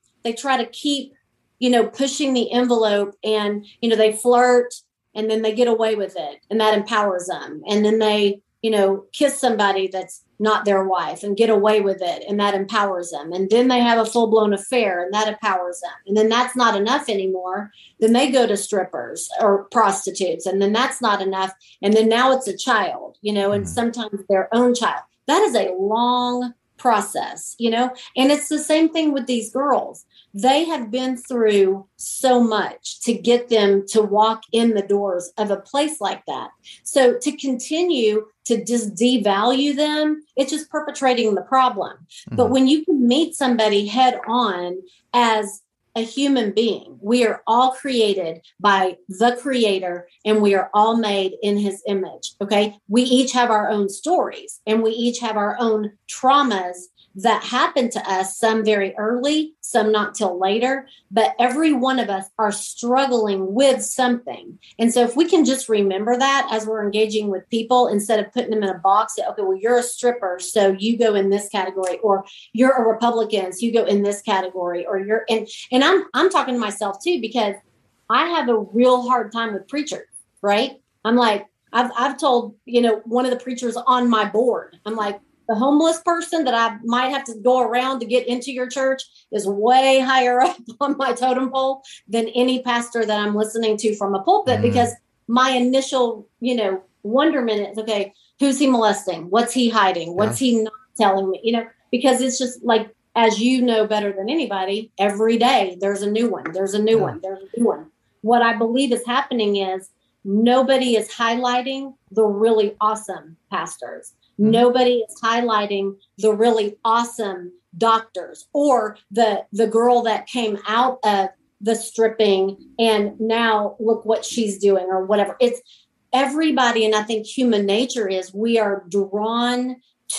to keep, pushing the envelope, and, they flirt, and then they get away with it, and that empowers them. And then they, kiss somebody that's not their wife and get away with it, and that empowers them. And then they have a full-blown affair, and that empowers them. And then that's not enough anymore. Then they go to strippers or prostitutes, and then that's not enough. And then now it's a child, and sometimes their own child. That is a long process, and it's the same thing with these girls. They have been through so much to get them to walk in the doors of a place like that. So to continue to just devalue them, it's just perpetrating the problem. Mm-hmm. But when you can meet somebody head on as a human being, we are all created by the Creator, and we are all made in His image. Okay. We each have our own stories, and we each have our own traumas that happened to us, some very early, some not till later, but every one of us are struggling with something. And so if we can just remember that as we're engaging with people, instead of putting them in a box, okay, well, you're a stripper, so you go in this category, or you're a Republican, so you go in this category, or and I'm talking to myself too, because I have a real hard time with preachers, right? I'm like, I've told, one of the preachers on my board, I'm like, the homeless person that I might have to go around to get into your church is way higher up on my totem pole than any pastor that I'm listening to from a pulpit, because my initial, wonderment is, okay, who's he molesting? What's he hiding? What's he not telling me? Because it's just like, as you know better than anybody, every day there's a new one. There's a new one. There's a new one. What I believe is happening is nobody is highlighting the really awesome pastors. Nobody is highlighting the really awesome doctors, or the girl that came out of the stripping and now look what she's doing, or whatever. It's everybody. And I think human nature is we are drawn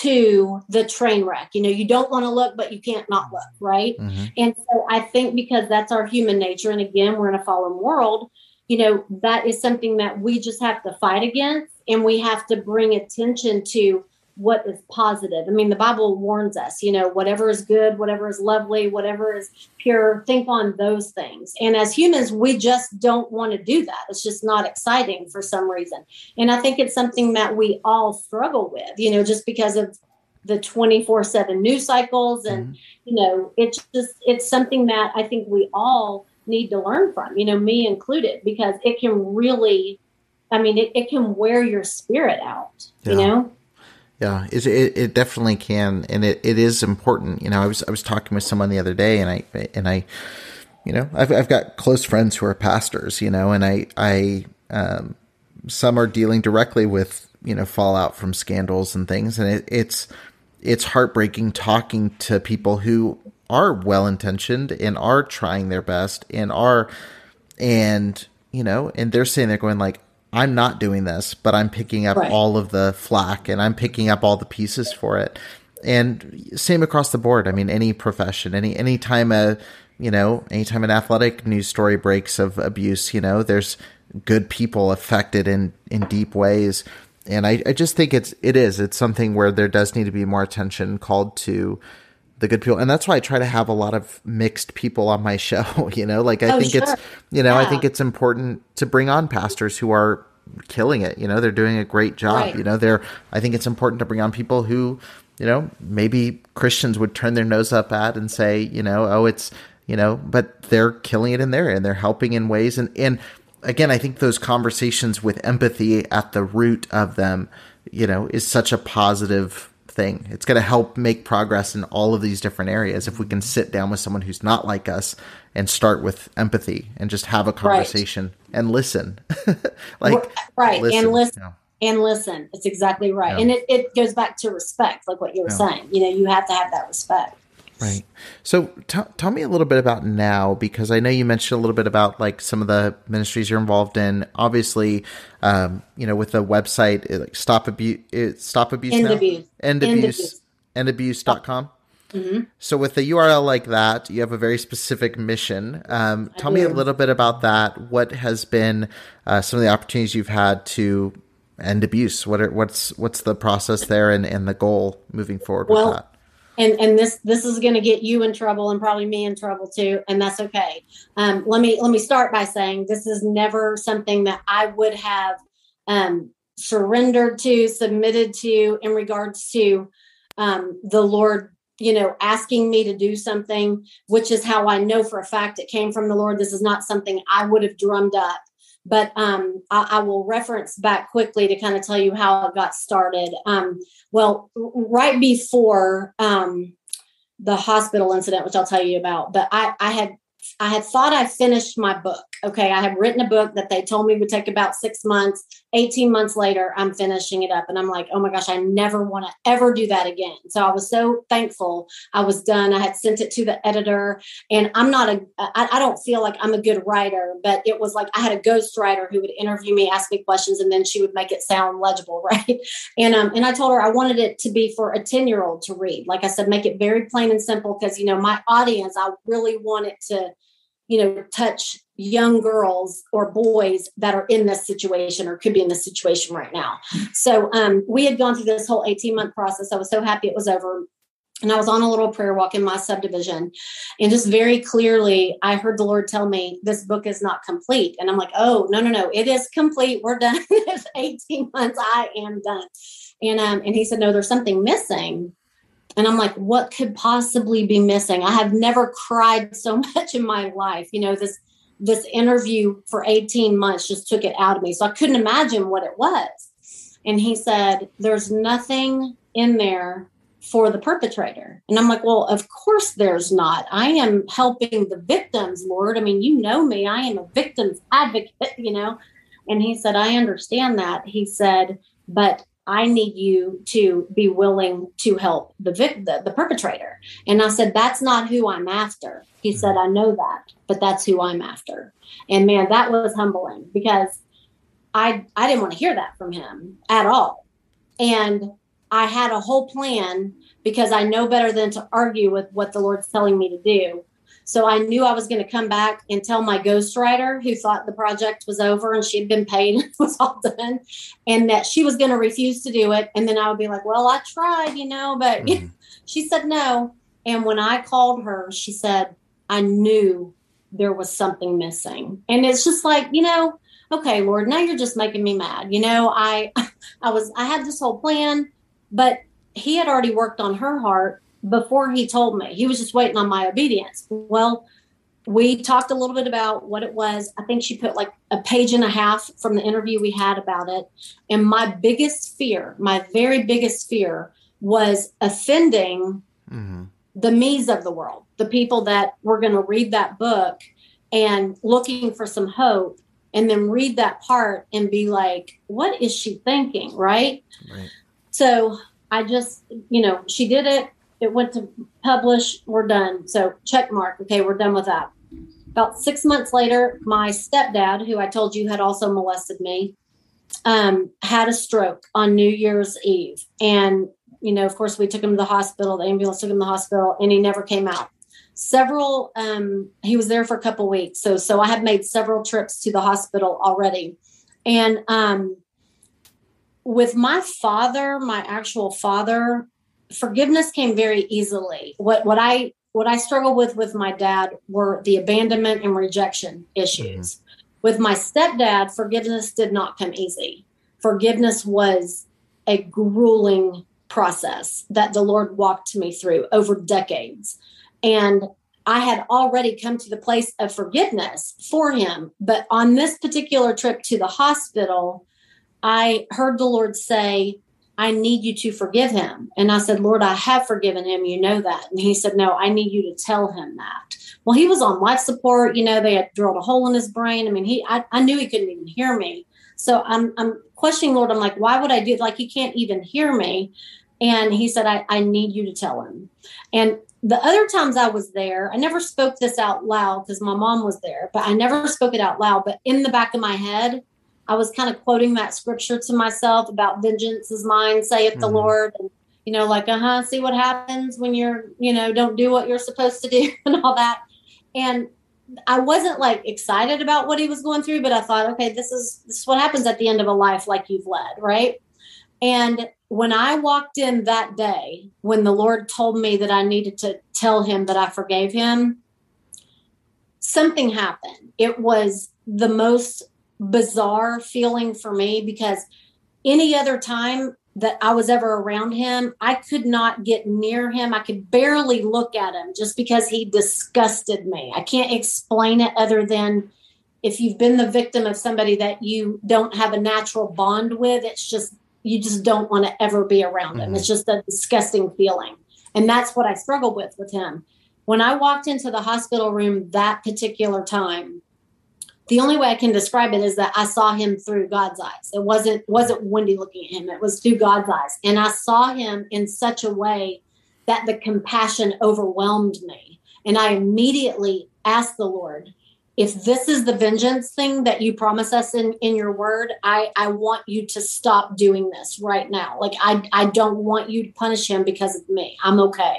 to the train wreck. You don't want to look, but you can't not look, right? Mm-hmm. And so I think because that's our human nature, and again, we're in a fallen world, that is something that we just have to fight against. And we have to bring attention to what is positive. I mean, the Bible warns us, whatever is good, whatever is lovely, whatever is pure, think on those things. And as humans, we just don't want to do that. It's just not exciting for some reason. And I think it's something that we all struggle with, just because of the 24/7 news cycles. And, it's something that I think we all need to learn from, me included, because it can really, it can wear your spirit out, Yeah, it definitely can, and it is important. I was talking with someone the other day, and I, I've got close friends who are pastors, and I some are dealing directly with fallout from scandals and things, and it's heartbreaking talking to people who are well intentioned and are trying their best and they're saying, they're going like, I'm not doing this, but I'm picking up all of the flack, and I'm picking up all the pieces for it. And same across the board. I mean, any profession, anytime an athletic news story breaks of abuse, there's good people affected in deep ways. And I just think it's something where there does need to be more attention called to the good people. And that's why I try to have a lot of mixed people on my show, I think it's important to bring on pastors who are killing it. They're doing a great job. Right. I think it's important to bring on people who, maybe Christians would turn their nose up at and say, but they're killing it in there, and they're helping in ways. And again, I think those conversations with empathy at the root of them, is such a positive thing. It's going to help make progress in all of these different areas if we can sit down with someone who's not like us and start with empathy and just have a conversation and listen. Listen. And listen. It's exactly right. Yeah. And it goes back to respect, like what you were saying. You have to have that respect. Right. So tell me a little bit about now, because I know you mentioned a little bit about like some of the ministries you're involved in. Obviously, with the website, like Stop Abuse Endabuse.com. Mm-hmm. So with the URL like that, you have a very specific mission. Tell me a little bit about that. What has been some of the opportunities you've had to, and abuse. What's the process there and the goal moving forward Well, with that? And this is going to get you in trouble and probably me in trouble too, and that's okay. Let me start by saying this is never something that I would have surrendered to, submitted to in regards to the Lord, asking me to do something, which is how I know for a fact it came from the Lord. This is not something I would have drummed up. But I will reference back quickly to kind of tell you how it got started. Well, right before the hospital incident, which I'll tell you about, but I had thought I finished my book. Okay. I had written a book that they told me would take about 6 months. 18 months later, I'm finishing it up. And I'm like, oh my gosh, I never want to ever do that again. So I was so thankful I was done. I had sent it to the editor, and I don't feel like I'm a good writer, but it was like I had a ghost writer who would interview me, ask me questions, and then she would make it sound legible. Right. And I told her I wanted it to be for a 10-year-old to read. Like I said, make it very plain and simple, because, my audience, I really want it to, touch young girls or boys that are in this situation or could be in this situation right now. So we had gone through this whole 18-month process. I was so happy it was over. And I was on a little prayer walk in my subdivision. And just very clearly, I heard the Lord tell me, this book is not complete. And I'm like, oh, no, it is complete. We're done. It's 18 months. I am done. And he said, no, there's something missing. And I'm like, what could possibly be missing? I have never cried so much in my life. This interview for 18 months just took it out of me. So I couldn't imagine what it was. And he said, there's nothing in there for the perpetrator. And I'm like, well, of course there's not. I am helping the victims, Lord. I mean, you know me. I am a victim's advocate, And he said, I understand that. He said, but I need you to be willing to help the perpetrator. And I said, that's not who I'm after. He said, I know that, but that's who I'm after. And man, that was humbling, because I didn't want to hear that from him at all. And I had a whole plan, because I know better than to argue with what the Lord's telling me to do. So I knew I was going to come back and tell my ghostwriter, who thought the project was over and she had been paid and it was all done, and that she was going to refuse to do it. And then I would be like, well, I tried, but she said no. And when I called her, she said, I knew there was something missing. And it's just like, okay, Lord, now you're just making me mad. I had this whole plan, but he had already worked on her heart before he told me. He was just waiting on my obedience. Well, we talked a little bit about what it was. I think she put like a page and a half from the interview we had about it. And my very biggest fear was offending the me's of the world, the people that were going to read that book and looking for some hope, and then read that part and be like, what is she thinking? Right. So I just, she did it. It went to publish. We're done. So check mark. Okay, we're done with that. About 6 months later, my stepdad, who I told you had also molested me, had a stroke on New Year's Eve. And, of course, we took him to the hospital. The ambulance took him to the hospital, and he never came out. He was there for a couple of weeks. So I had made several trips to the hospital already. And with my father, my actual father, forgiveness came very easily. What I struggled with my dad were the abandonment and rejection issues. With my stepdad, forgiveness did not come easy. Forgiveness was a grueling process that the Lord walked me through over decades. And I had already come to the place of forgiveness for him. But on this particular trip to the hospital, I heard the Lord say, I need you to forgive him. And I said, Lord, I have forgiven him. You know that. And he said, no, I need you to tell him that. Well, he was on life support. They had drilled a hole in his brain. I mean, I knew he couldn't even hear me. So I'm questioning, Lord. I'm like, why would I do it? Like, he can't even hear me. And he said, I need you to tell him. And the other times I was there, I never spoke this out loud because my mom was there, but I never spoke it out loud. But in the back of my head, I was kind of quoting that scripture to myself about vengeance is mine, saith the Lord. And, see what happens when you're, don't do what you're supposed to do and all that. And I wasn't like excited about what he was going through, but I thought, okay, this is what happens at the end of a life like you've led, right? And when I walked in that day, when the Lord told me that I needed to tell him that I forgave him, something happened. It was the most bizarre feeling for me, because any other time that I was ever around him, I could not get near him. I could barely look at him just because he disgusted me. I can't explain it other than if you've been the victim of somebody that you don't have a natural bond with, it's just, you just don't want to ever be around him. It's just a disgusting feeling. And that's what I struggled with him. When I walked into the hospital room that particular time, the only way I can describe it is that I saw him through God's eyes. It wasn't Wendy looking at him. It was through God's eyes. And I saw him in such a way that the compassion overwhelmed me. And I immediately asked the Lord, if this is the vengeance thing that you promise us in your word, I want you to stop doing this right now. Like, I don't want you to punish him because of me. I'm okay,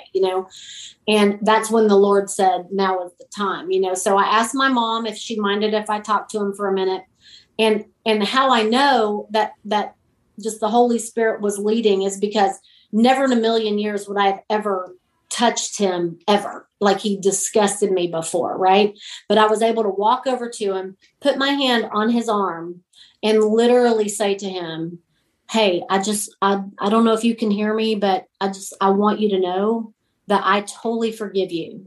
And that's when the Lord said, now is the time, So I asked my mom if she minded if I talked to him for a minute. And how I know that just the Holy Spirit was leading is because never in a million years would I have ever touched him ever. Like, he disgusted me before, right? But I was able to walk over to him, put my hand on his arm, and literally say to him, hey, I don't know if you can hear me, but I want you to know that I totally forgive you.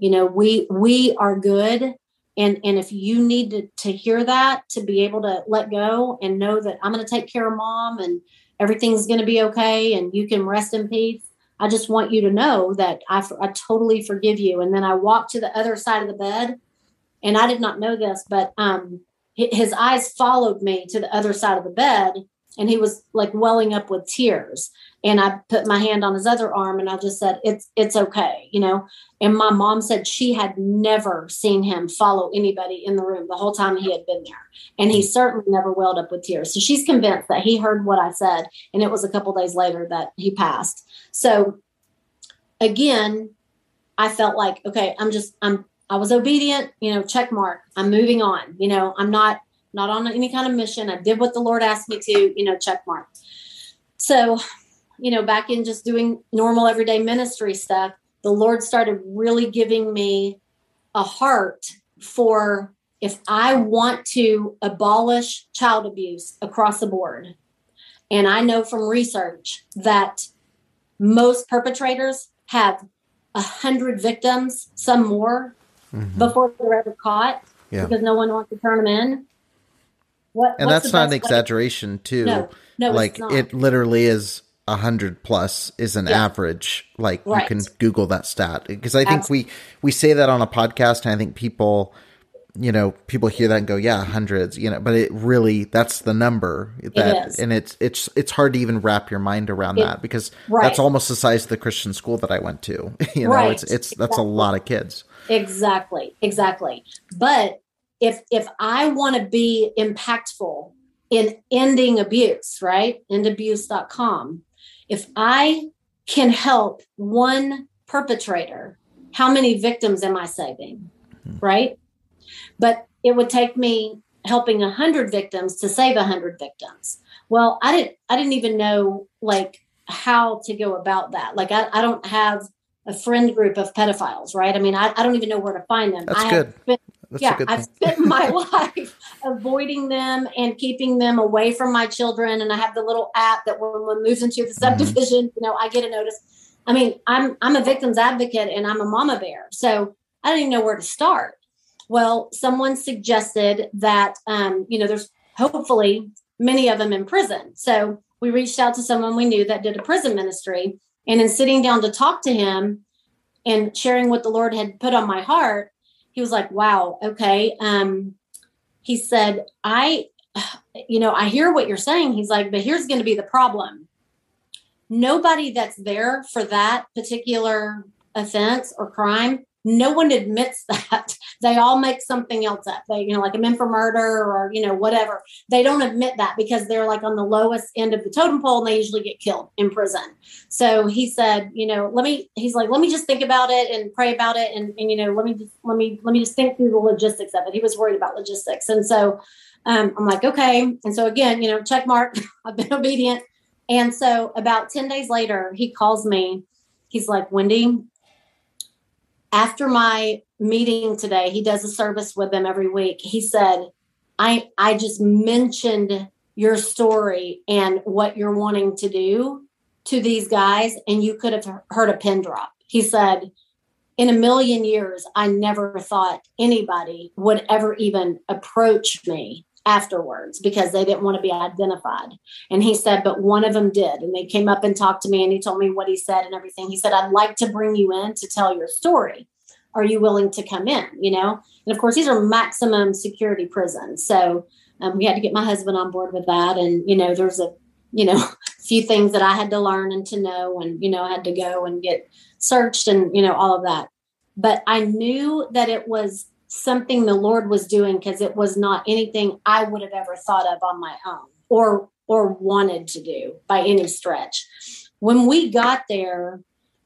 We are good. And if you need to hear that, to be able to let go and know that I'm going to take care of mom and everything's going to be okay and you can rest in peace, I just want you to know that I totally forgive you. And then I walked to the other side of the bed, and I did not know this, but his eyes followed me to the other side of the bed, and he was like welling up with tears. And I put my hand on his other arm, and I just said, it's okay, And my mom said she had never seen him follow anybody in the room the whole time he had been there. And he certainly never welled up with tears. So she's convinced that he heard what I said. And it was a couple days later that he passed. So again, I felt like, okay, I was obedient, check mark. I'm moving on. I'm not on any kind of mission. I did what the Lord asked me to, check mark. So, back in just doing normal everyday ministry stuff, the Lord started really giving me a heart for, if I want to abolish child abuse across the board. And I know from research that most perpetrators have 100 victims, some more, before they're ever caught, because no one wants to turn them in. And that's not an exaggeration, too. No, like, it's not. It literally is 100 plus is an average. Like, right. You can Google that stat, because I think we say that on a podcast, and I think people hear that and go, yeah, hundreds, but it really, that's the number and it's hard to even wrap your mind around that, because that's almost the size of the Christian school that I went to. That's a lot of kids. Exactly. But if I want to be impactful in ending abuse, right? Endabuse.com. If I can help one perpetrator, how many victims am I saving? Right? But it would take me helping 100 victims to save 100 victims. Well, I didn't even know like how to go about that. Like, I don't have a friend group of pedophiles, right? I mean, I don't even know where to find them. That's good. I've spent my life avoiding them and keeping them away from my children. And I have the little app that when one moves into the subdivision, I get a notice. I mean, I'm a victim's advocate and I'm a mama bear. So I don't even know where to start. Well, someone suggested that, there's hopefully many of them in prison. So we reached out to someone we knew that did a prison ministry. And in sitting down to talk to him and sharing what the Lord had put on my heart, he was like, wow, okay. He said, I hear what you're saying. He's like, but here's going to be the problem. Nobody that's there for that particular offense or crime no one admits that. They all make something else up. They, like I'm in for murder or, whatever. They don't admit that because they're like on the lowest end of the totem pole and they usually get killed in prison. So he said, let me just think about it and pray about it. And let me just think through the logistics of it. He was worried about logistics. And so I'm like, okay. And so again, check mark, I've been obedient. And so about 10 days later, he calls me. He's like, Wendy, after my meeting today, he does a service with them every week. He said, I just mentioned your story and what you're wanting to do to these guys, and you could have heard a pin drop. He said, in a million years, I never thought anybody would ever even approach me afterwards because they didn't want to be identified. And he said, but one of them did. And they came up and talked to me and he told me what he said and everything. He said, I'd like to bring you in to tell your story. Are you willing to come in? And of course, these are maximum security prisons. So we had to get my husband on board with that. And, there's a few things that I had to learn and to know, and, I had to go and get searched and, all of that. But I knew that it was something the Lord was doing because it was not anything I would have ever thought of on my own or wanted to do by any stretch. When we got there,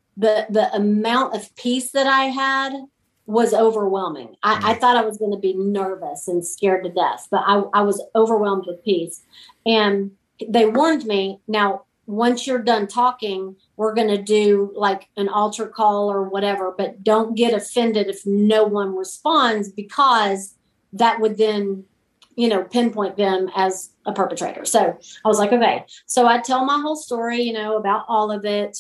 the amount of peace that I had was overwhelming. I thought I was going to be nervous and scared to death, but I was overwhelmed with peace. And they warned me, now, once you're done talking, we're going to do like an altar call or whatever, but don't get offended if no one responds, because that would then, pinpoint them as a perpetrator. So I was like, okay. So I tell my whole story, about all of it.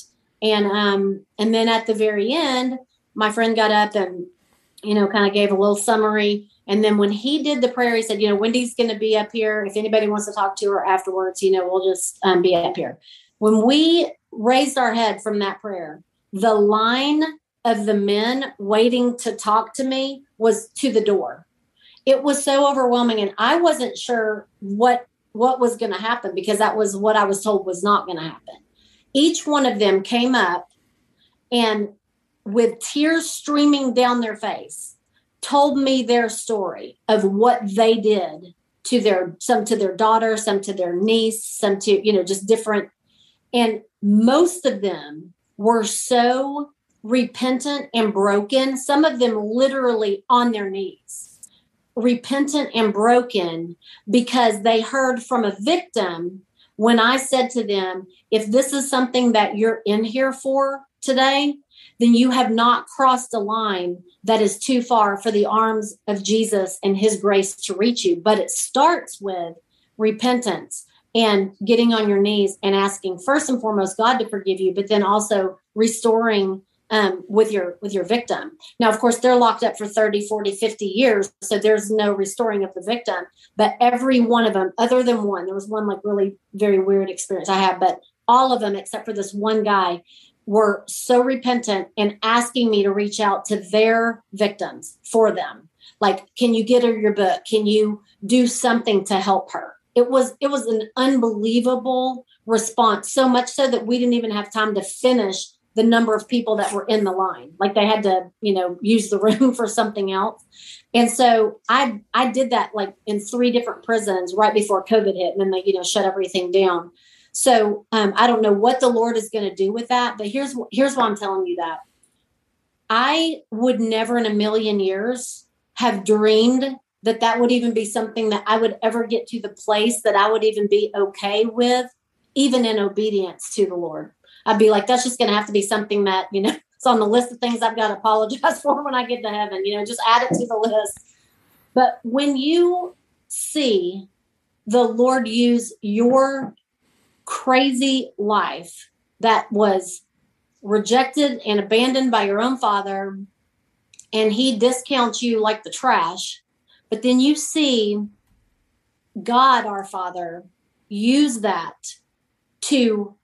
And then at the very end, my friend got up and, kind of gave a little summary. And then when he did the prayer, he said, Wendy's going to be up here. If anybody wants to talk to her afterwards, we'll just be up here. When we raised our head from that prayer, the line of the men waiting to talk to me was to the door. It was so overwhelming. And I wasn't sure what was going to happen, because that was what I was told was not going to happen. Each one of them came up and with tears streaming down their face, told me their story of what they did to some to their daughter, some to their niece, some to, just different. And most of them were so repentant and broken. Some of them literally on their knees, repentant and broken, because they heard from a victim when I said to them, if this is something that you're in here for today, then you have not crossed a line that is too far for the arms of Jesus and his grace to reach you. But it starts with repentance and getting on your knees and asking first and foremost God to forgive you, but then also restoring with your victim. Now, of course, they're locked up for 30, 40, 50 years. So there's no restoring of the victim. But every one of them, other than one, there was one like really very weird experience I had, but all of them, except for this one guy, were so repentant and asking me to reach out to their victims for them. Like, can you get her your book? Can you do something to help her? It was an unbelievable response, so much so that we didn't even have time to finish the number of people that were in the line. Like they had to, use the room for something else. And so I did that like in 3 different prisons right before COVID hit, and then they, shut everything down. So I don't know what the Lord is going to do with that, but here's why I'm telling you that. I would never in a million years have dreamed that would even be something that I would ever get to the place that I would even be okay with, even in obedience to the Lord. I'd be like, that's just going to have to be something that, it's on the list of things I've got to apologize for when I get to heaven, just add it to the list. But when you see the Lord use your crazy life that was rejected and abandoned by your own father, and he discounts you like the trash, but then you see God, our Father, use that to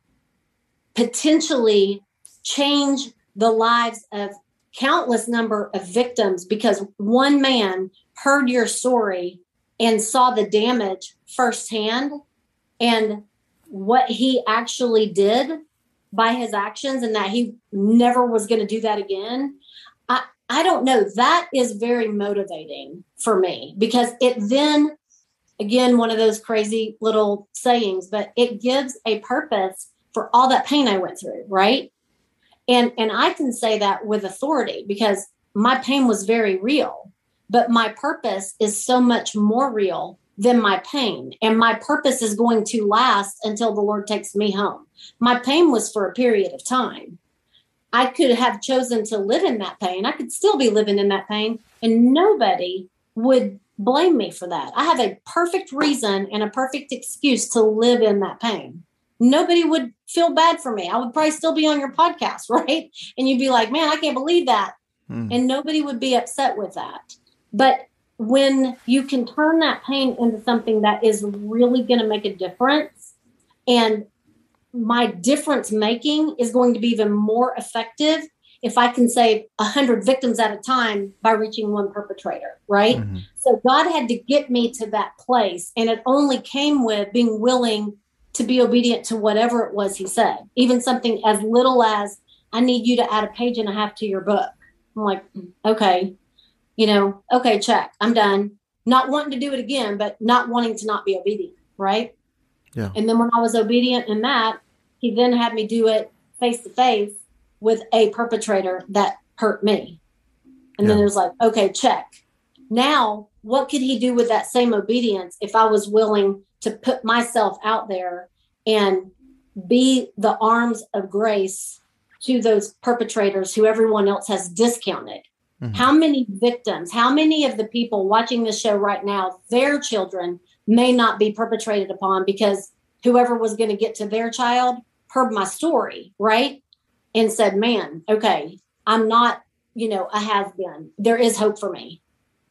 potentially change the lives of countless number of victims, because one man heard your story and saw the damage firsthand and what he actually did by his actions, and that he never was going to do that again. I don't know. That is very motivating for me because it then, again, one of those crazy little sayings, but it gives a purpose for all that pain I went through, right? And I can say that with authority because my pain was very real, but my purpose is so much more real than my pain. And my purpose is going to last until the Lord takes me home. My pain was for a period of time. I could have chosen to live in that pain. I could still be living in that pain, and nobody would blame me for that. I have a perfect reason and a perfect excuse to live in that pain. Nobody would feel bad for me. I would probably still be on your podcast, right? And you'd be like, man, I can't believe that. And nobody would be upset with that. But when you can turn that pain into something that is really going to make a difference, and my difference making is going to be even more effective if I can save 100 victims at a time by reaching one perpetrator, right? So God had to get me to that place. And it only came with being willing to be obedient to whatever it was he said, even something as little as, I need you to add 1.5 pages to your book. I'm like, okay, okay, check. I'm done. Not wanting to do it again, but not wanting to not be obedient, right? Yeah. And then when I was obedient in that, he then had me do it face to face with a perpetrator that hurt me. And then it was like, okay, check. Now, what could he do with that same obedience if I was willing to put myself out there and be the arms of grace to those perpetrators who everyone else has discounted? How many victims, how many of the people watching this show right now, their children may not be perpetrated upon because whoever was going to get to their child heard my story, right? And said, man, okay, I'm not, a has-been. There is hope for me,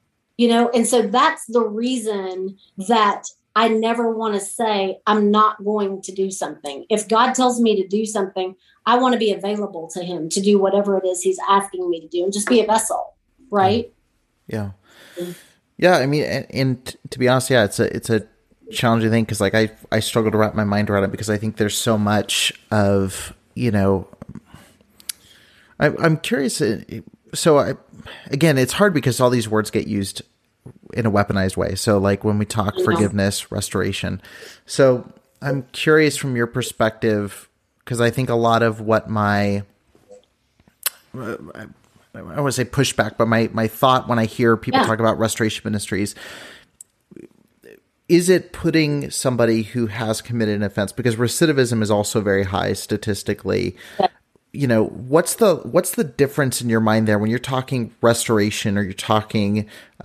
And so that's the reason that I never want to say I'm not going to do something. If God tells me to do something, I want to be available to him to do whatever it is he's asking me to do and just be a vessel, right? Yeah. Yeah. I mean, and to be honest, it's a challenging thing because I struggle to wrap my mind around it because I think there's so much of, I'm curious. So again, it's hard because all these words get used in a weaponized way. So like when we talk forgiveness, restoration. So I'm curious from your perspective, because I think a lot of what I want to say pushback, but my thought when I hear people talk about restoration ministries, is it putting somebody who has committed an offense, because recidivism is also very high statistically. What's the difference in your mind there when you're talking restoration or you're talking,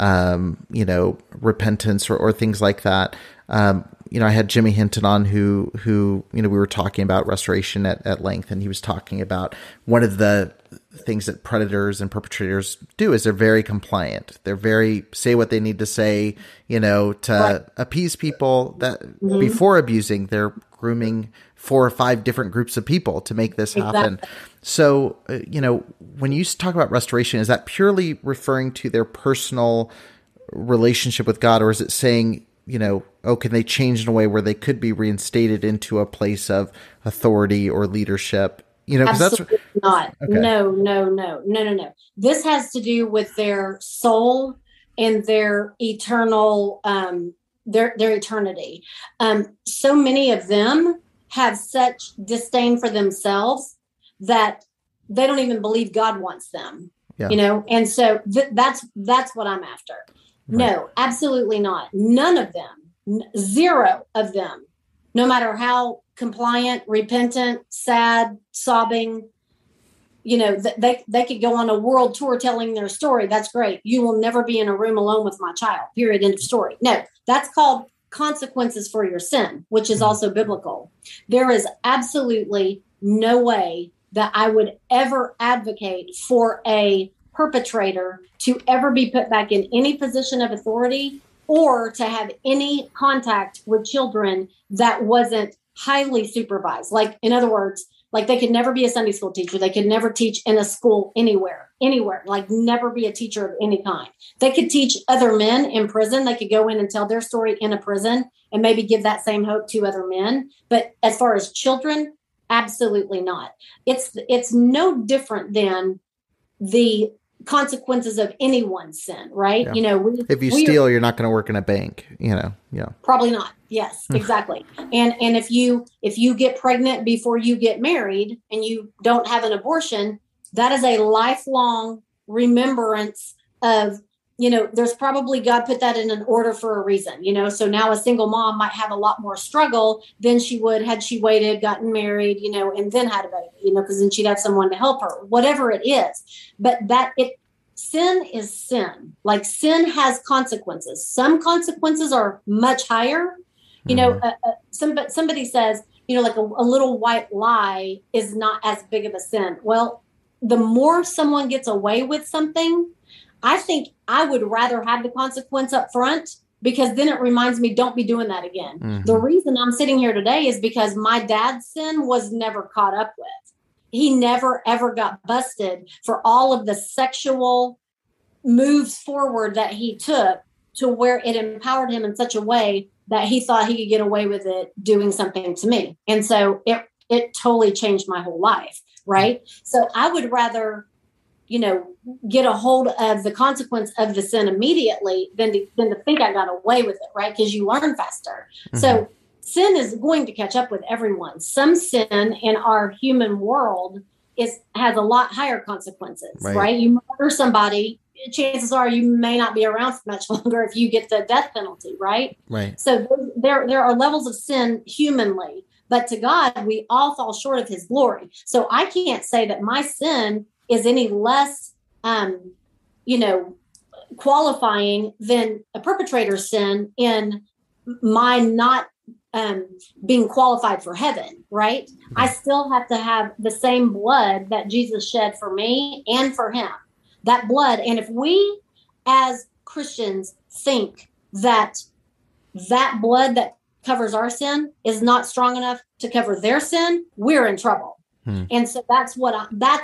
repentance or things like that? I had Jimmy Hinton on who, we were talking about restoration at length, and he was talking about one of the things that predators and perpetrators do is they're very compliant. They're say what they need to say, to appease people that before abusing, they're grooming 4 or 5 different groups of people to make this happen. Exactly. So, when you talk about restoration, is that purely referring to their personal relationship with God, or is it saying, can they change in a way where they could be reinstated into a place of authority or leadership? Absolutely not. Okay. No. This has to do with their soul and their eternal, their eternity. So many of them have such disdain for themselves that they don't even believe God wants them. Yeah. And so that's what I'm after. Right. No, absolutely not. None of them, 0 of them, no matter how compliant, repentant, sad, sobbing, they could go on a world tour telling their story. That's great. You will never be in a room alone with my child, period, end of story. No, that's called consequences for your sin, which is also biblical. There is absolutely no way that I would ever advocate for a perpetrator to ever be put back in any position of authority or to have any contact with children that wasn't highly supervised. Like, in other words, like they could never be a Sunday school teacher. They could never teach in a school anywhere, like never be a teacher of any kind. They could teach other men in prison. They could go in and tell their story in a prison and maybe give that same hope to other men. But as far as children, absolutely not. It's no different than the consequences of anyone's sin, right? Yeah. You know, if you steal, you're not going to work in a bank, you know? Yeah. Probably not. Yes, exactly. And if you get pregnant before you get married and you don't have an abortion, that is a lifelong remembrance of, you know, there's probably God put that in an order for a reason, you know? So now a single mom might have a lot more struggle than she would had she waited, gotten married, you know, and then had a baby, you know, because then she'd have someone to help her, whatever it is. But sin is sin. Like, sin has consequences. Some consequences are much higher. You know, somebody says, you know, like a little white lie is not as big of a sin. Well, the more someone gets away with something, I think I would rather have the consequence up front, because then it reminds me, don't be doing that again. Mm-hmm. The reason I'm sitting here today is because my dad's sin was never caught up with. He never, ever got busted for all of the sexual moves forward that he took to where it empowered him in such a way that he thought he could get away with it doing something to me. And so it totally changed my whole life. Right. So I would rather, you know, get a hold of the consequence of the sin immediately than to think I got away with it. Right. Because you learn faster. Mm-hmm. So sin is going to catch up with everyone. Some sin in our human world has a lot higher consequences. Right. You murder somebody, chances are you may not be around for much longer if you get the death penalty. Right. So there are levels of sin humanly. But to God, we all fall short of his glory. So I can't say that my sin is any less, you know, qualifying than a perpetrator's sin in my not being qualified for heaven, right? I still have to have the same blood that Jesus shed for me and for him. That blood. And if we as Christians think that blood that covers our sin is not strong enough to cover their sin, we're in trouble. And so that's what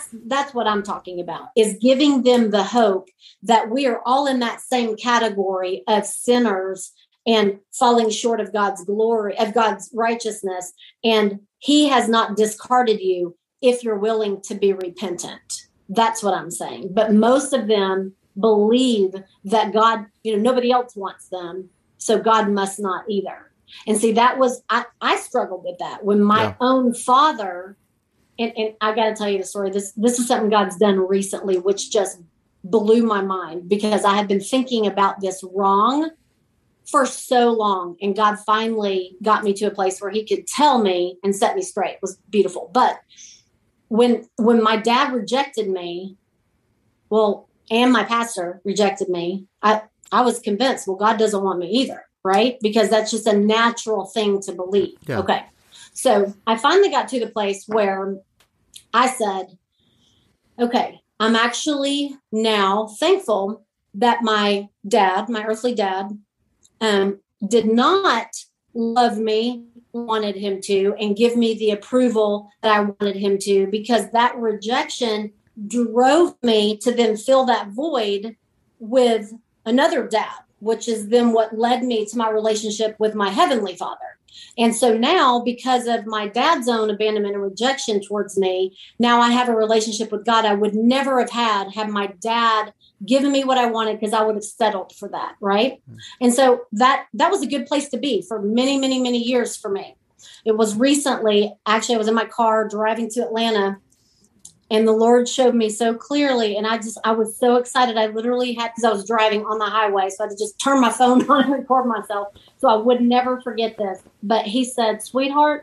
I'm talking about, is giving them the hope that we are all in that same category of sinners and falling short of God's glory, of God's righteousness. And he has not discarded you if you're willing to be repentant. That's what I'm saying. But most of them believe that God, you know, nobody else wants them, so God must not either. And see, that was, I struggled with that when my own father, and I got to tell you the story. This is something God's done recently, which just blew my mind, because I had been thinking about this wrong for so long. And God finally got me to a place where he could tell me and set me straight. It was beautiful. But when my dad rejected me, and my pastor rejected me, I was convinced, God doesn't want me either. Right? Because that's just a natural thing to believe. Yeah. Okay. So I finally got to the place where I said, okay, I'm actually now thankful that my dad, my earthly dad, did not love me, wanted him to, and give me the approval that I wanted him to, because that rejection drove me to then fill that void with another dad, which is then what led me to my relationship with my heavenly Father. And so now, because of my dad's own abandonment and rejection towards me, now I have a relationship with God I would never have had my dad given me what I wanted, because I would have settled for that, right? Mm-hmm. And so that was a good place to be for many, many, many years for me. It was recently, actually, I was in my car driving to Atlanta, and the Lord showed me so clearly. And I was so excited. I literally had, because I was driving on the highway, so I had to just turn my phone on and record myself so I would never forget this. But he said, sweetheart,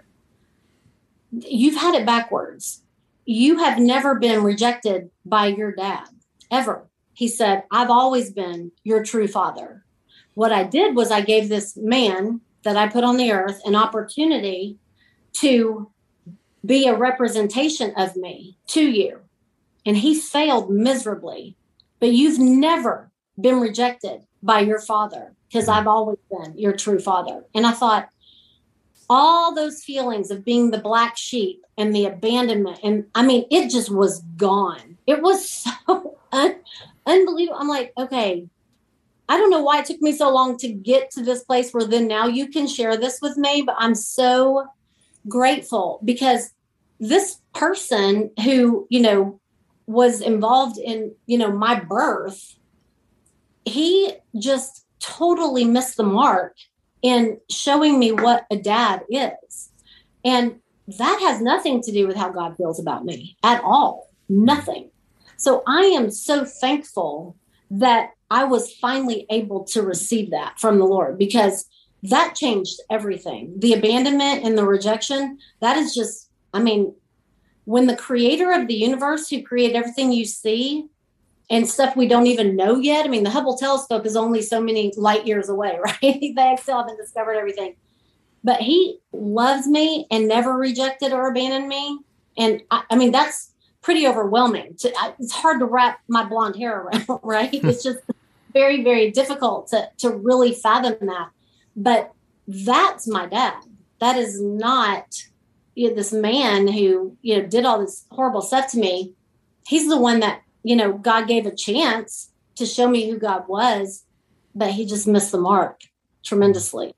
you've had it backwards. You have never been rejected by your dad, ever. He said, I've always been your true father. What I did was I gave this man that I put on the earth an opportunity to be a representation of me to you. And he failed miserably. But you've never been rejected by your father, because I've always been your true father. And I thought, all those feelings of being the black sheep and the abandonment, and I mean, it just was gone. It was so unbelievable. I'm like, okay, I don't know why it took me so long to get to this place where then now you can share this with me, but I'm so grateful, because this person who, you know, was involved in, my birth, he just totally missed the mark in showing me what a dad is. And that has nothing to do with how God feels about me at all. Nothing. So I am so thankful that I was finally able to receive that from the Lord, because that changed everything. The abandonment and the rejection, that is just, when the creator of the universe, who created everything you see and stuff we don't even know yet. The Hubble telescope is only so many light years away, right? They still haven't discovered everything. But he loves me and never rejected or abandoned me. And that's pretty overwhelming. It's hard to wrap my blonde hair around, right? It's just very, very difficult to really fathom that. But that's my dad. That is not this man who, did all this horrible stuff to me. He's the one that, God gave a chance to show me who God was, but he just missed the mark tremendously.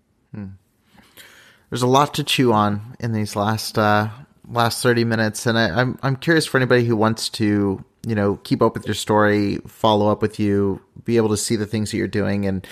There's a lot to chew on in these last 30 minutes. And I'm curious for anybody who wants to, keep up with your story, follow up with you, be able to see the things that you're doing and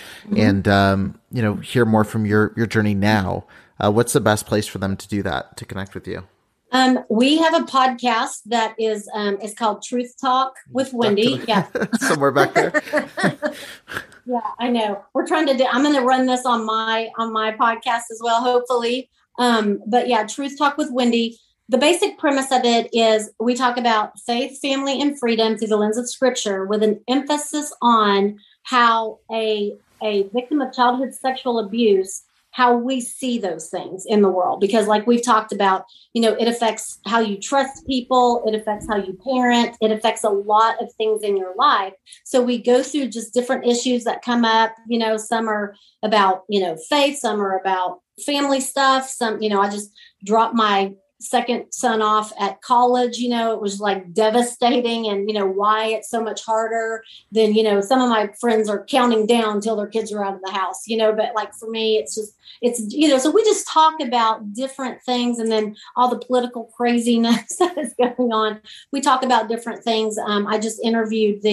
hear more from your journey now. What's the best place for them to do that, to connect with you? We have a podcast that is, it's called Truth Talk with Wendy. Yeah. Somewhere back there. Yeah, I know. I'm going to run this on my podcast as well, hopefully. But yeah, Truth Talk with Wendy. The basic premise of it is we talk about faith, family, and freedom through the lens of Scripture, with an emphasis on how a victim of childhood sexual abuse, how we see those things in the world. Because like we've talked about, it affects how you trust people. It affects how you parent. It affects a lot of things in your life. So we go through just different issues that come up. Some are about, faith. Some are about family stuff. Some, I just dropped my second son off at college. It was like devastating, and why it's so much harder than some of my friends are counting down till their kids are out of the house, but like for me it's so we just talk about different things, and then all the political craziness that is going on, we talk about different things. I just interviewed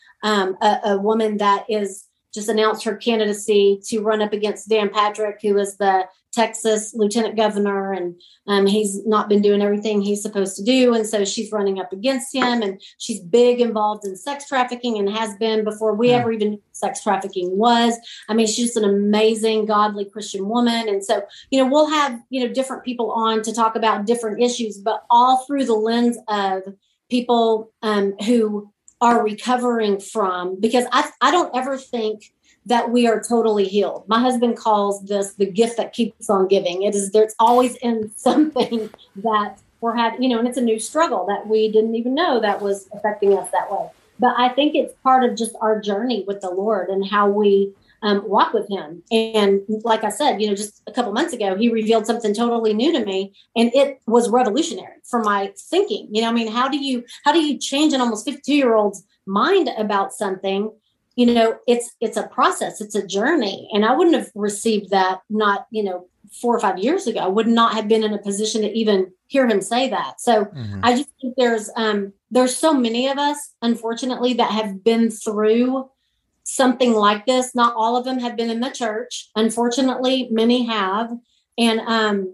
a woman that is just announced her candidacy to run up against Dan Patrick, who is the Texas lieutenant governor, and he's not been doing everything he's supposed to do. And so she's running up against him, and she's big involved in sex trafficking and has been before we ever even knew what sex trafficking was. She's just an amazing, godly Christian woman. And so, we'll have, different people on to talk about different issues, but all through the lens of people who are recovering from, because I don't ever think that we are totally healed. My husband calls this the gift that keeps on giving. There's always in something that we're having, and it's a new struggle that we didn't even know that was affecting us that way. But I think it's part of just our journey with the Lord and how we walk with him. And like I said, just a couple months ago, he revealed something totally new to me, and it was revolutionary for my thinking. How do you change an almost 52-year-old's mind about something? It's a process, it's a journey. And I wouldn't have received that, not, 4 or 5 years ago. I would not have been in a position to even hear him say that. So I just think there's so many of us, unfortunately, that have been through something like this. Not all of them have been in the church. Unfortunately, many have. And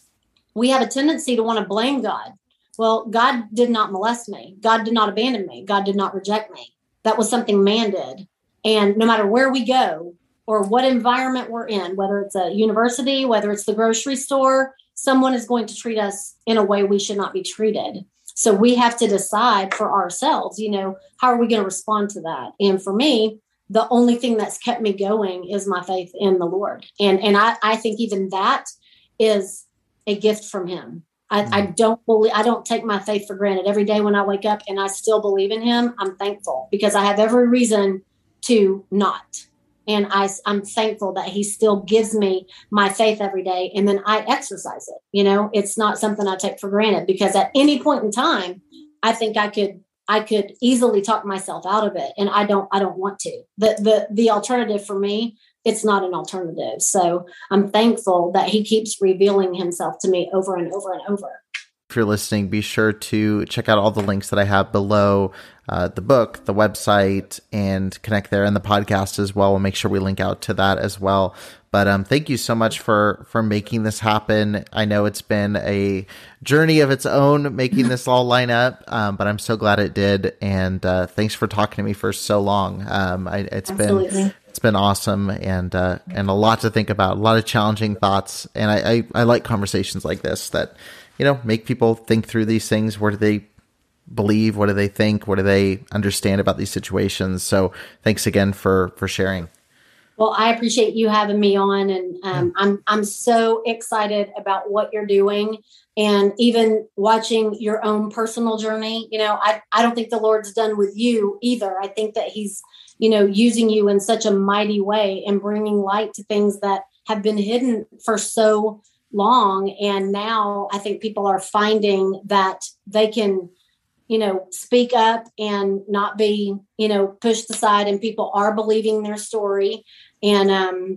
we have a tendency to want to blame God. Well, God did not molest me. God did not abandon me. God did not reject me. That was something man did. And no matter where we go or what environment we're in, whether it's a university, whether it's the grocery store, someone is going to treat us in a way we should not be treated. So we have to decide for ourselves, how are we going to respond to that? And for me, the only thing that's kept me going is my faith in the Lord. And I think even that is a gift from him. I don't take my faith for granted. Every day when I wake up and I still believe in him, I'm thankful, because I have every reason to not. And I'm thankful that he still gives me my faith every day. And then I exercise it. It's not something I take for granted, because at any point in time, I think I could easily talk myself out of it. And I don't want to. The alternative for me, it's not an alternative. So I'm thankful that he keeps revealing himself to me over and over and over. if you're listening, be sure to check out all the links that I have below, the book, the website, and connect there, and the podcast as well. We'll make sure we link out to that as well. But thank you so much for making this happen. I know it's been a journey of its own making this all line up, but I'm so glad it did. And thanks for talking to me for so long. It's been awesome, and a lot to think about, a lot of challenging thoughts. And I like conversations like this that, make people think through these things. Where do they believe? What do they think? What do they understand about these situations? So thanks again for sharing. Well, I appreciate you having me on, and I'm so excited about what you're doing, and even watching your own personal journey. I don't think the Lord's done with you either. I think that He's, using you in such a mighty way and bringing light to things that have been hidden for so long. And now I think people are finding that they can, speak up and not be, pushed aside, and people are believing their story. And,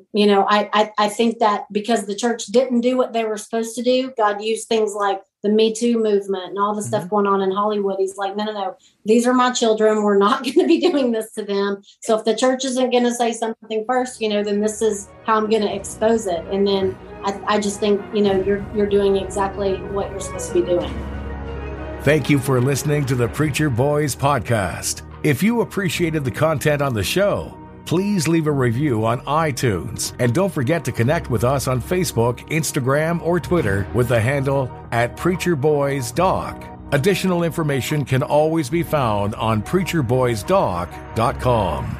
I think that because the church didn't do what they were supposed to do, God used things like the Me Too movement and all the stuff going on in Hollywood. He's like, no, these are my children. We're not going to be doing this to them. So if the church isn't going to say something first, then this is how I'm going to expose it. And then I just think, you're doing exactly what you're supposed to be doing. Thank you for listening to the Preacher Boys podcast. If you appreciated the content on the show, please leave a review on iTunes. And don't forget to connect with us on Facebook, Instagram, or Twitter with the handle @PreacherBoysDoc. Additional information can always be found on PreacherBoysDoc.com.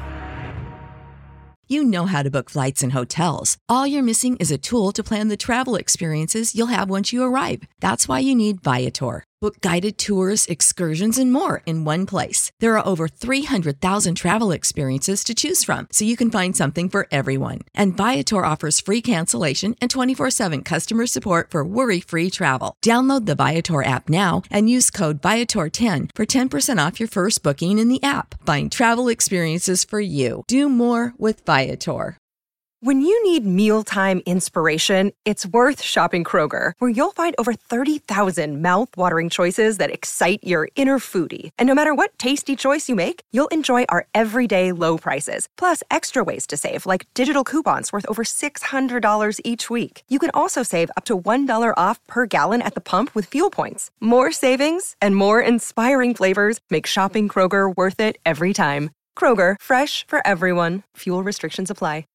You know how to book flights and hotels. All you're missing is a tool to plan the travel experiences you'll have once you arrive. That's why you need Viator. Book guided tours, excursions, and more in one place. There are over 300,000 travel experiences to choose from, so you can find something for everyone. And Viator offers free cancellation and 24/7 customer support for worry-free travel. Download the Viator app now and use code Viator10 for 10% off your first booking in the app. Find travel experiences for you. Do more with Viator. When you need mealtime inspiration, it's worth shopping Kroger, where you'll find over 30,000 mouth-watering choices that excite your inner foodie. And no matter what tasty choice you make, you'll enjoy our everyday low prices, plus extra ways to save, like digital coupons worth over $600 each week. You can also save up to $1 off per gallon at the pump with fuel points. More savings and more inspiring flavors make shopping Kroger worth it every time. Kroger, fresh for everyone. Fuel restrictions apply.